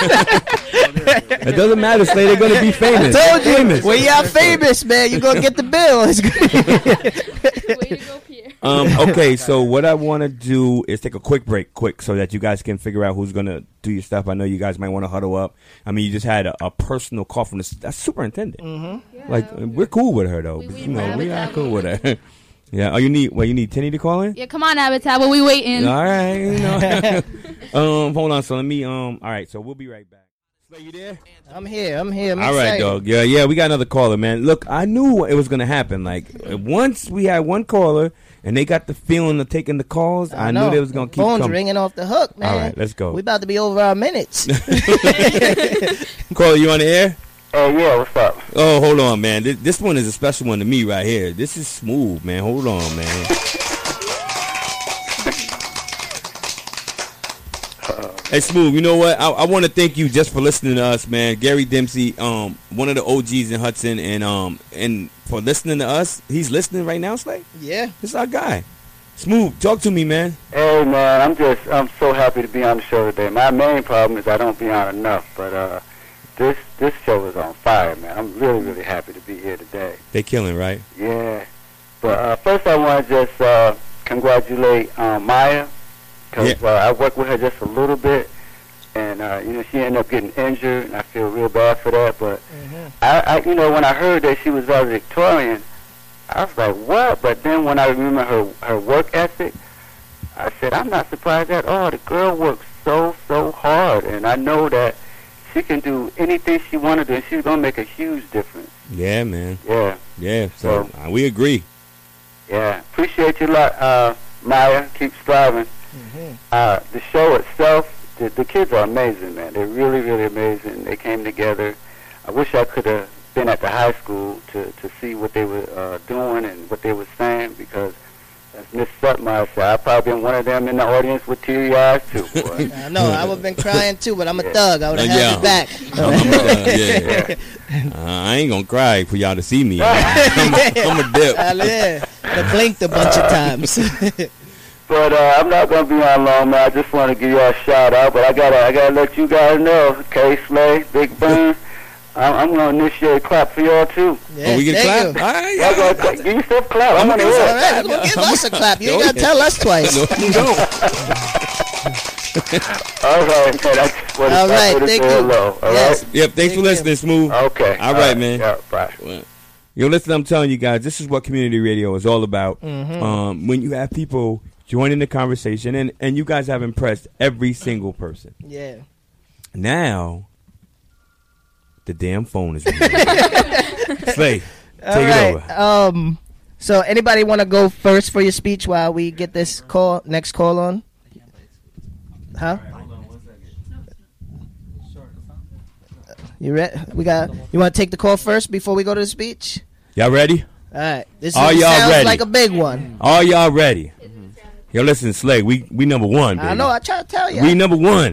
A: It doesn't matter, Slay. They're gonna be famous.
B: I told you.
A: Famous.
B: When y'all famous, man, you're going to get the bill. It's good.
F: Way to go, Pierre.
A: Um, okay, so what I want to do is take a quick break, quick, so that you guys can figure out who's gonna do your stuff. I know you guys might want to huddle up. I mean, you just had a, a personal call from the that's superintendent.
B: Mm-hmm.
A: Like we're cool with her though.
F: We
A: but,
F: wait
A: you know,
F: for
A: we are
F: Abitabo.
A: cool with her. Yeah. Oh, you need well, you need Tinny to call in.
F: Yeah, come on, Abitabo. We waiting.
A: All right. You know. um, hold on. So let me. Um. All right. So we'll be right back. Slay, you there?
B: I'm here. I'm here. I'm
A: All right,
B: excited.
A: dog. Yeah, yeah, we got another caller, man. Look, I knew it was gonna happen. Like once we had one caller and they got the feeling of taking the calls, I,
B: know.
A: knew they was gonna keep
B: Phone's
A: coming.
B: ringing off the hook, man.
A: All right, let's go.
B: We about to be over our minutes.
A: Caller, you on the air?
M: Hey, yeah, what's up?
A: Oh, hold on, man. This, this one is a special one to me right here. This is smooth, man. Hold on, man. Hey, Smooth, you know what? I, I want to thank you just for listening to us, man. Gary Dempsey, um, one of the O Gs in Hudson, and um, and for listening to us. He's listening right now, Slay?
B: Yeah.
A: This is our guy. Smooth, talk to me, man.
M: Hey, man, I'm just, I'm so happy to be on the show today. My main problem is I don't be on enough, but uh, this this show is on fire, man. I'm really, really happy to be here today.
A: They killing, right?
M: Yeah. But uh, first I want to just uh, congratulate uh, Maya, because uh, I worked with her just a little bit, and, uh, you know, she ended up getting injured, and I feel real bad for that. But,
B: Mm-hmm.
M: I, I, you know, when I heard that she was valedictorian, I was like, what? But then when I remember her, her work ethic, I said, I'm not surprised at all. The girl works so, so hard, and I know that she can do anything she wanted to, and she's going to make a huge difference.
A: Yeah, man.
M: Yeah.
A: Yeah, so uh, we agree.
M: Yeah. Appreciate you a lot, uh, Maya. Keep striving.
B: Mm-hmm.
M: Uh, the show itself, the, the kids are amazing, man. They're really, really amazing. They came together. I wish I could have been at the high school to, to see what they were uh, doing and what they were saying, because as Miss Sutmeyer said, I've probably been one of them in the audience with teary eyes, too, boy.
B: I know. I would have been crying, too, but I'm a
M: Yeah.
B: thug. I would have
A: Uh,
B: had
A: yeah.
B: your back.
A: I'm, uh, yeah. Uh, I ain't gonna cry for y'all to see me. I'm, I'm a dip.
B: Uh, yeah. I blinked a bunch of times.
M: But uh, I'm not gonna be on long, man. I just want to give y'all a shout out. But I gotta, I gotta let you guys know, K Slay, Big Boom. I'm, I'm going to initiate a clap for y'all, too.
B: Yes,
A: Oh, we can
B: thank
A: clap?
B: you.
A: All right,
M: Y'all
A: yeah.
M: gotta give yourself a clap. I
A: I'm
M: want to
A: gonna
M: hear
A: give
B: All
M: it.
B: right, well, give us a clap. You ain't got to tell us twice.
A: No, you don't.
M: All right, man. I just wanted
B: All
M: to
B: right,
M: say
B: thank you.
M: hello. All
B: Yes.
M: right?
A: Yep, thanks
B: Thank
A: for
B: you.
A: listening, Smooth.
M: Okay.
A: All right, man.
M: Yeah, bye.
A: Well, Yo, listen, I'm telling you guys, this is what community radio is all about.
B: Mhm.
A: Um, when you have people joining the conversation, and, and you guys have impressed every single person.
B: Yeah.
A: Now, the damn phone is ringing. Slay, take
B: All
A: it
B: right.
A: over.
B: Um. So, anybody want to go first for your speech while we get this call, next call on? Huh? You ready? We got. You want to take the call first before we go to the speech?
A: Y'all ready?
B: All right. This
A: Are
B: is,
A: y'all
B: sounds
A: ready?
B: like a big one.
A: Are y'all ready? Yo, listen, Slay, we we number one, baby.
B: I know. I try to tell you.
A: We number one.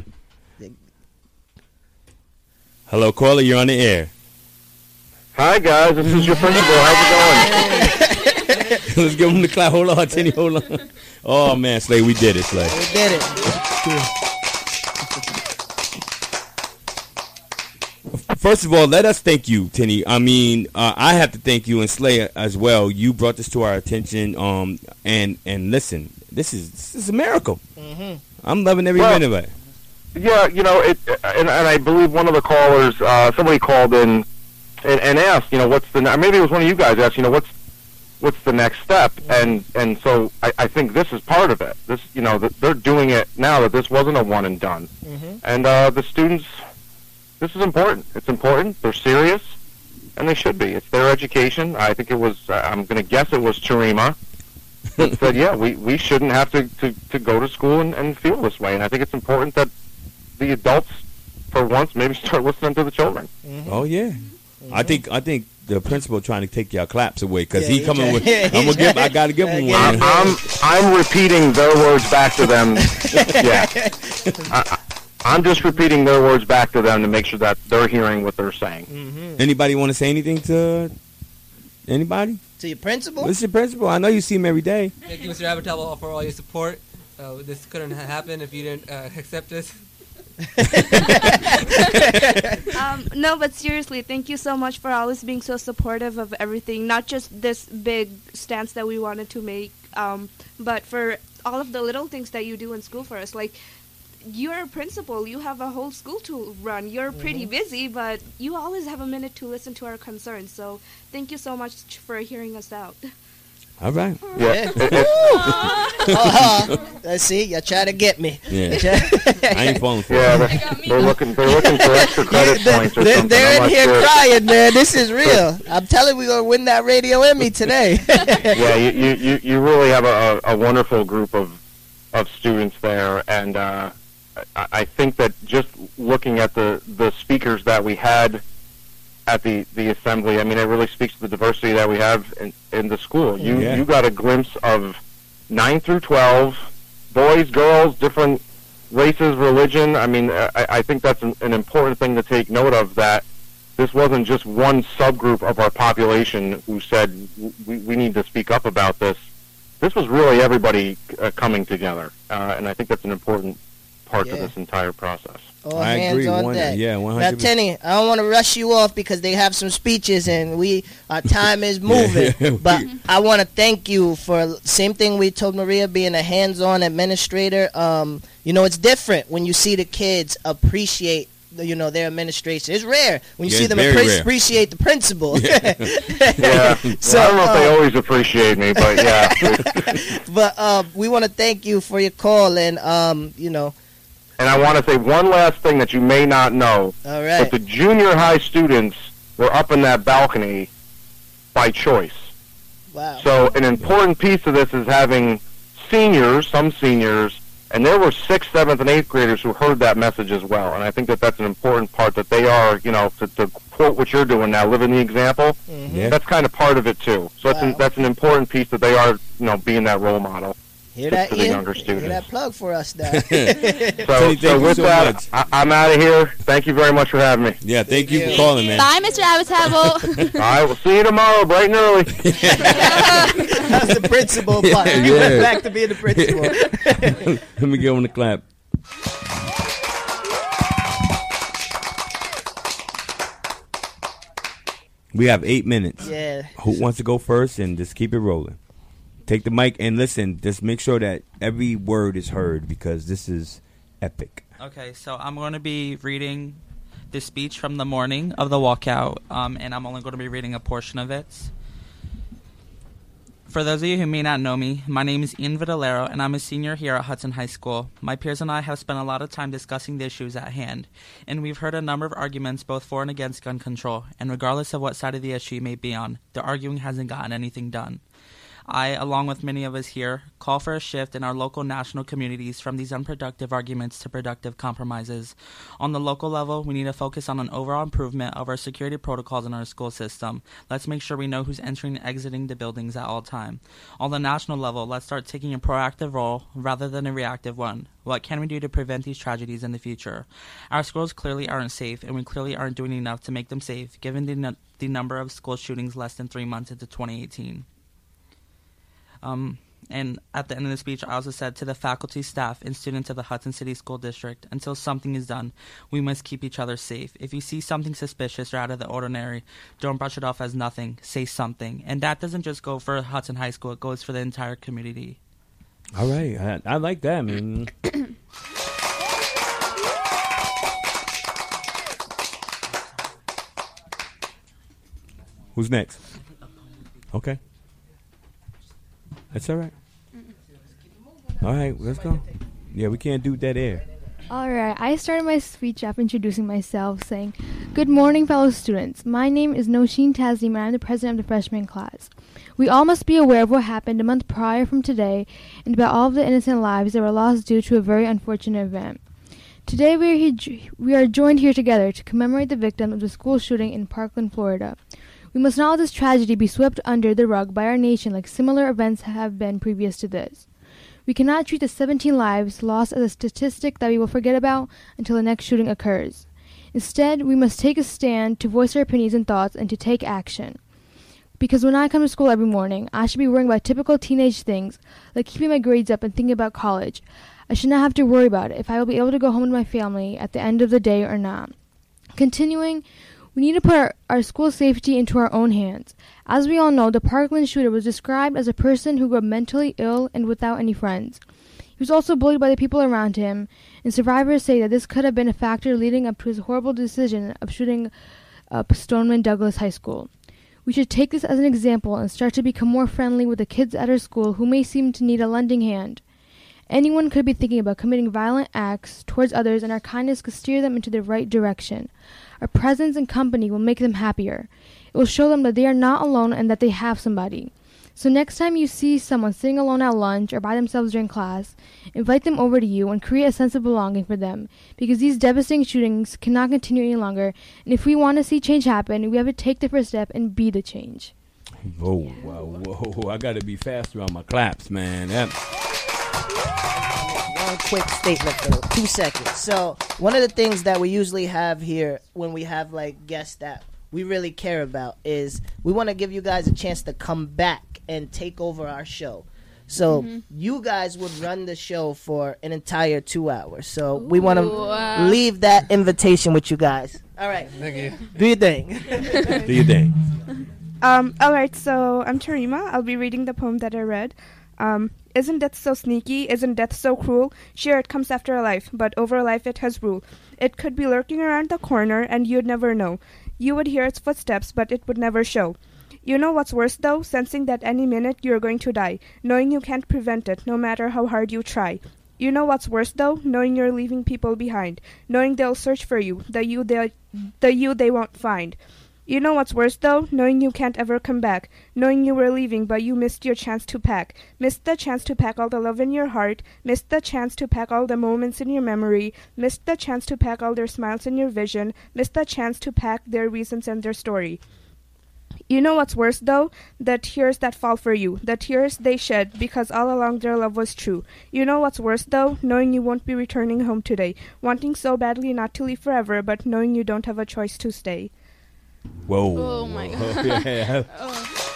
A: Hello, caller, you're on the air.
K: Hi, guys. This is your principal. How's it going?
A: Let's give him the clap. Hold on, Tinny, hold on. Oh, man, Slay, we did it, Slay.
B: We did it.
A: First of all, let us thank you, Tinny. I mean, uh, I have to thank you and Slay as well. You brought this to our attention, um, and and listen, this is this is a miracle.
B: Mm-hmm.
A: I'm loving every
K: Well,
A: minute of it.
K: Yeah, you know, it, and, and I believe one of the callers, uh, somebody called in and, and asked, you know, what's the, maybe it was one of you guys asked, you know, what's what's the next step? And and so I, I think this is part of it. This, you know, that they're doing it now that this wasn't a one and done.
B: Mm-hmm.
K: And uh, the students, this is important. It's important. They're serious, and they should be. It's their education. I think it was, uh, I'm going to guess it was Charima that said, yeah, we, we shouldn't have to, to, to go to school and, and feel this way. And I think it's important that the adults, for once, maybe start listening to the children.
B: Mm-hmm.
A: Oh yeah, I think I think the principal trying to take y'all claps away because
K: Yeah,
A: he
K: he
A: coming
K: tried-
A: with.
K: yeah,
A: I'm gonna
K: he
A: give. I
K: tried-
A: gotta give him one.
K: I'm, I'm I'm repeating their words back to them. Yeah, I, I'm just repeating their words back to them to make sure that they're hearing what they're saying.
B: Mm-hmm.
A: Anybody want to say anything to anybody?
B: To your principal?
A: What's your principal? I know you see him every day.
E: Thank you, Mister Abertable, for all your support. Uh, this couldn't ha- happen if you didn't uh, accept us.
D: um, no, but seriously, thank you so much for always being so supportive of everything. Not just this big stance that we wanted to make, um, but for all of the little things that you do in school for us. Like, you're a principal. You have a whole school to run. You're pretty
B: Mm-hmm.
D: busy, but you always have a minute to listen to our concerns. So thank you so much for hearing us out.
A: All right.
K: Yeah.
B: uh-huh. Let's see. You try to get me.
A: Yeah.
B: You try-
A: I ain't falling for
K: Yeah,
A: it.
K: they're, they're looking they're looking for extra credit points or
B: They're,
K: something.
B: they're
K: I'm
B: in
K: not
B: here
K: sure.
B: crying, man. This is real. I'm telling you, we're going to win that radio Emmy today.
K: Yeah, you, you, you, you really have a, a wonderful group of of students there, and uh, I, I think that just looking at the, the speakers that we had at the, the assembly, I mean, it really speaks to the diversity that we have in, in the school. You
A: Yeah.
K: you got a glimpse of nine through twelve, boys, girls, different races, religion. I mean, I, I think that's an, an important thing to take note of, that this wasn't just one subgroup of our population who said we, we need to speak up about this. This was really everybody uh, coming together, uh, and I think that's an important part
B: Yeah.
K: to this entire process.
B: All
A: I
B: hands
A: agree,
B: on
A: one-
B: deck.
A: yeah, one
B: Now,
A: hundred percent.
B: Tenny, I don't want to rush you off because they have some speeches and we our time is moving.
A: Yeah.
B: But I want to thank you for same thing we told Maria, being a hands-on administrator. Um, you know, it's different when you see the kids appreciate. You know, their administration. It's rare when you
K: Yeah,
B: see
K: it's
B: them
K: very
B: appre-
K: rare.
B: appreciate the principal.
K: Yeah,
B: So,
K: I don't know if they
B: uh,
K: always appreciate me, but yeah.
B: But uh, we want to thank you for your call and um, you know.
K: And I want to say one last thing that you may not know.
B: All right.
K: But the junior high students were up in that balcony by choice.
B: Wow.
K: So an important piece of this is having seniors, some seniors, and there were sixth, seventh, and eighth graders who heard that message as well. And I think that that's an important part, that they are, you know, to, to quote what you're doing now, living the example.
B: Mhm.
A: Yeah.
K: That's kind of part of it too. So that's, an,
B: Wow.
K: that's an important piece, that they are, you know, being that role model
B: Hear
K: to,
B: that,
K: to the
B: Ian?
K: younger
B: Hear
K: students.
B: that plug for us now.
K: So,
A: Teddy,
K: so
A: thank you
K: with
A: so
K: that,
A: much.
K: I, I'm out of here. Thank you very much for having me.
A: Yeah, thank you for calling, man.
F: Bye, Mister Abatabo.
K: All right, we'll see you tomorrow, bright and early.
B: That's the principal part.
A: Yeah,
B: We went
A: yeah.
B: back to being the principal.
A: Let me give him the clap. We have eight minutes.
B: Yeah.
A: Who wants to go first? And just keep it rolling. Take the mic and listen. Just make sure that every word is heard because this is epic.
C: Okay, so I'm going to be reading the speech from the morning of the walkout, um, and I'm only going to be reading a portion of it. For those of you who may not know me, my name is Ian Vitalero, and I'm a senior here at Hudson High School. My peers and I have spent a lot of time discussing the issues at hand, and we've heard a number of arguments both for and against gun control, and regardless of what side of the issue you may be on, the arguing hasn't gotten anything done. I, along with many of us here, call for a shift in our local national communities from these unproductive arguments to productive compromises. On the local level, we need to focus on an overall improvement of our security protocols in our school system. Let's make sure we know who's entering and exiting the buildings at all time. On the national level, let's start taking a proactive role rather than a reactive one. What can we do to prevent these tragedies in the future? Our schools clearly aren't safe, and we clearly aren't doing enough to make them safe, given the, n- the number of school shootings less than three months into twenty eighteen. Um, and at the end of the speech, I also said to the faculty, staff, and students of the Hudson City School District, until something is done, we must keep each other safe. If you see something suspicious or out of the ordinary, don't brush it off as nothing. Say something. And that doesn't just go for Hudson High School. It goes for the entire community.
A: All right. I, I like that, man. Who's next? Okay. That's all right. All right, let's go. Yeah, we can't do dead air.
I: All right, I started my speech off introducing myself, saying, "Good morning, fellow students. My name is Nosheen Tasneem, and I'm the president of the freshman class. We all must be aware of what happened a month prior from today and about all of the innocent lives that were lost due to a very unfortunate event. Today, we are, here, we are joined here together to commemorate the victim of the school shooting in Parkland, Florida. We must not let this tragedy be swept under the rug by our nation like similar events have been previous to this. We cannot treat the seventeen lives lost as a statistic that we will forget about until the next shooting occurs. Instead, we must take a stand to voice our opinions and thoughts and to take action. Because when I come to school every morning, I should be worrying about typical teenage things, like keeping my grades up and thinking about college. I should not have to worry about it if I will be able to go home to my family at the end of the day or not. Continuing, we need to put our, our school safety into our own hands. As we all know, the Parkland shooter was described as a person who grew up mentally ill and without any friends. He was also bullied by the people around him, and survivors say that this could have been a factor leading up to his horrible decision of shooting up Stoneman Douglas High School. We should take this as an example and start to become more friendly with the kids at our school who may seem to need a lending hand. Anyone could be thinking about committing violent acts towards others, and our kindness could steer them into the right direction. Our presence and company will make them happier. It will show them that they are not alone and that they have somebody. So next time you see someone sitting alone at lunch or by themselves during class, invite them over to you and create a sense of belonging for them, because these devastating shootings cannot continue any longer, and if we want to see change happen, we have to take the first step and be the change."
A: Whoa, whoa, whoa. I got to be faster on my claps, man. That...
B: One quick statement, though. Two seconds. So, one of the things that we usually have here when we have, like, guests that we really care about is we want to give you guys a chance to come back and take over our show. So, mm-hmm. you guys would run the show for an entire two hours. So, Ooh, we want to wow. leave that invitation with you guys. All right.
E: Thank you.
B: Do your thing.
A: Do your thing.
D: Um, all right, so I'm Tarima. I'll be reading the poem that I read. Um, Isn't death so sneaky? Isn't death so cruel? Sure, it comes after a life, but over a life it has rule. It could be lurking around the corner, and you'd never know. You would hear its footsteps, but it would never show. You know what's worse, though? Sensing that any minute you're going to die, knowing you can't prevent it, no matter how hard you try. You know what's worse, though? Knowing you're leaving people behind, knowing they'll search for you, the you they, the you they won't find. You know what's worse, though? Knowing you can't ever come back, knowing you were leaving but you missed your chance to pack. Missed the chance to pack all the love in your heart, missed the chance to pack all the moments in your memory, missed the chance to pack all their smiles in your vision, missed the chance to pack their reasons and their story. You know what's worse, though? The tears that fall for you, the tears they shed because all along their love was true. You know what's worse, though? Knowing you won't be returning home today, wanting so badly not to leave forever, but knowing you don't have a choice to stay.
A: Whoa.
F: Oh, my God.
A: Yeah.
F: Oh.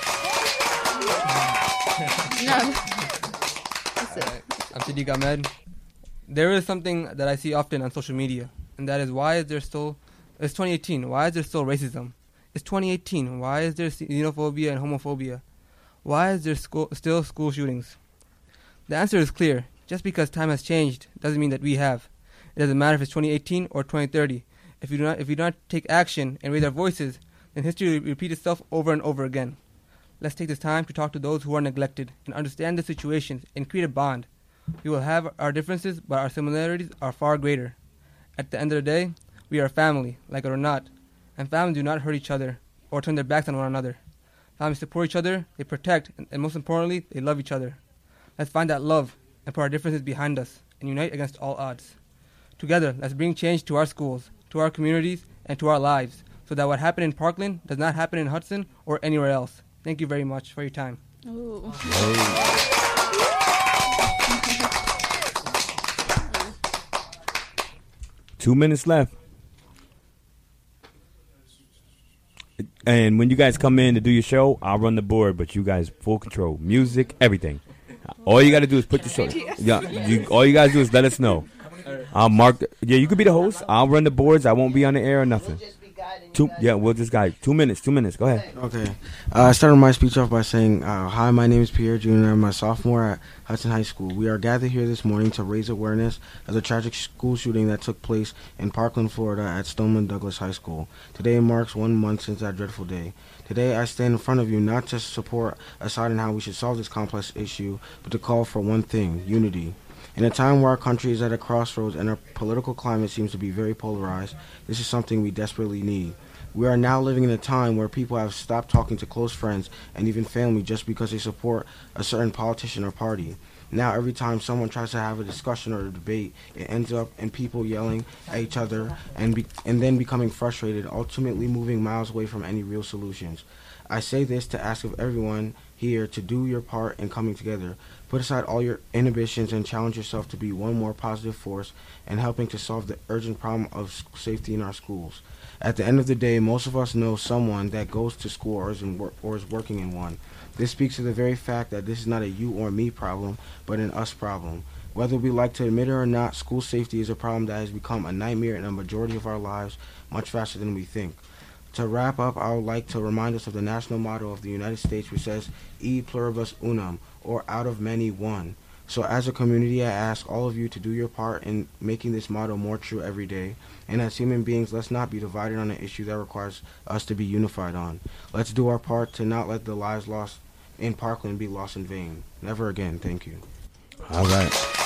F: No. That's it.
E: Uh, I'm Siddiq Ahmed. There is something that I see often on social media, and that is, why is there still, it's twenty eighteen, why is there still racism? It's twenty eighteen. Why is there xenophobia and homophobia? Why is there school, still school shootings? The answer is clear. Just because time has changed doesn't mean that we have. It doesn't matter if it's twenty eighteen or twenty thirty. If we do not, if we do not take action and raise our voices, then history will repeat itself over and over again. Let's take this time to talk to those who are neglected and understand the situations and create a bond. We will have our differences, but our similarities are far greater. At the end of the day, we are a family, like it or not, and families do not hurt each other or turn their backs on one another. Families support each other, they protect, and, and most importantly, they love each other. Let's find that love and put our differences behind us and unite against all odds. Together, let's bring change to our schools, to our communities, and to our lives, so that what happened in Parkland does not happen in Hudson or anywhere else. Thank you very much for your time.
F: Ooh.
A: Two minutes left. And when you guys come in to do your show, I'll run the board, but you guys full control. Music, everything. All you got to do is put the show. Yeah, you, all you got to do is let us know. I'll mark. The, yeah, you could be the host. I'll run the boards. I won't be on the air or nothing. Two. Yeah, we'll just guide. Two minutes. Two minutes. Go ahead.
H: Okay. Uh, I started my speech off by saying, uh, "Hi, my name is Pierre Junior I'm a sophomore at Hudson High School. We are gathered here this morning to raise awareness of the tragic school shooting that took place in Parkland, Florida, at Stoneman Douglas High School. Today marks one month since that dreadful day. Today, I stand in front of you not to support a side on how we should solve this complex issue, but to call for one thing: unity." In a time where our country is at a crossroads and our political climate seems to be very polarized, this is something we desperately need. We are now living in a time where people have stopped talking to close friends and even family just because they support a certain politician or party. Now every time someone tries to have a discussion or a debate, it ends up in people yelling at each other and be- and then becoming frustrated, ultimately moving miles away from any real solutions. I say this to ask of everyone here to do your part in coming together. Put aside all your inhibitions and challenge yourself to be one more positive force in helping to solve the urgent problem of safety in our schools. At the end of the day, most of us know someone that goes to school or is, in wor- or is working in one. This speaks to the very fact that this is not a you or me problem, but an us problem. Whether we like to admit it or not, school safety is a problem that has become a nightmare in a majority of our lives much faster than we think. To wrap up, I would like to remind us of the national motto of the United States, which says, E pluribus unum, or out of many, one. So as a community, I ask all of you to do your part in making this motto more true every day. And as human beings, let's not be divided on an issue that requires us to be unified on. Let's do our part to not let the lives lost in Parkland be lost in vain. Never again. Thank you.
A: All right.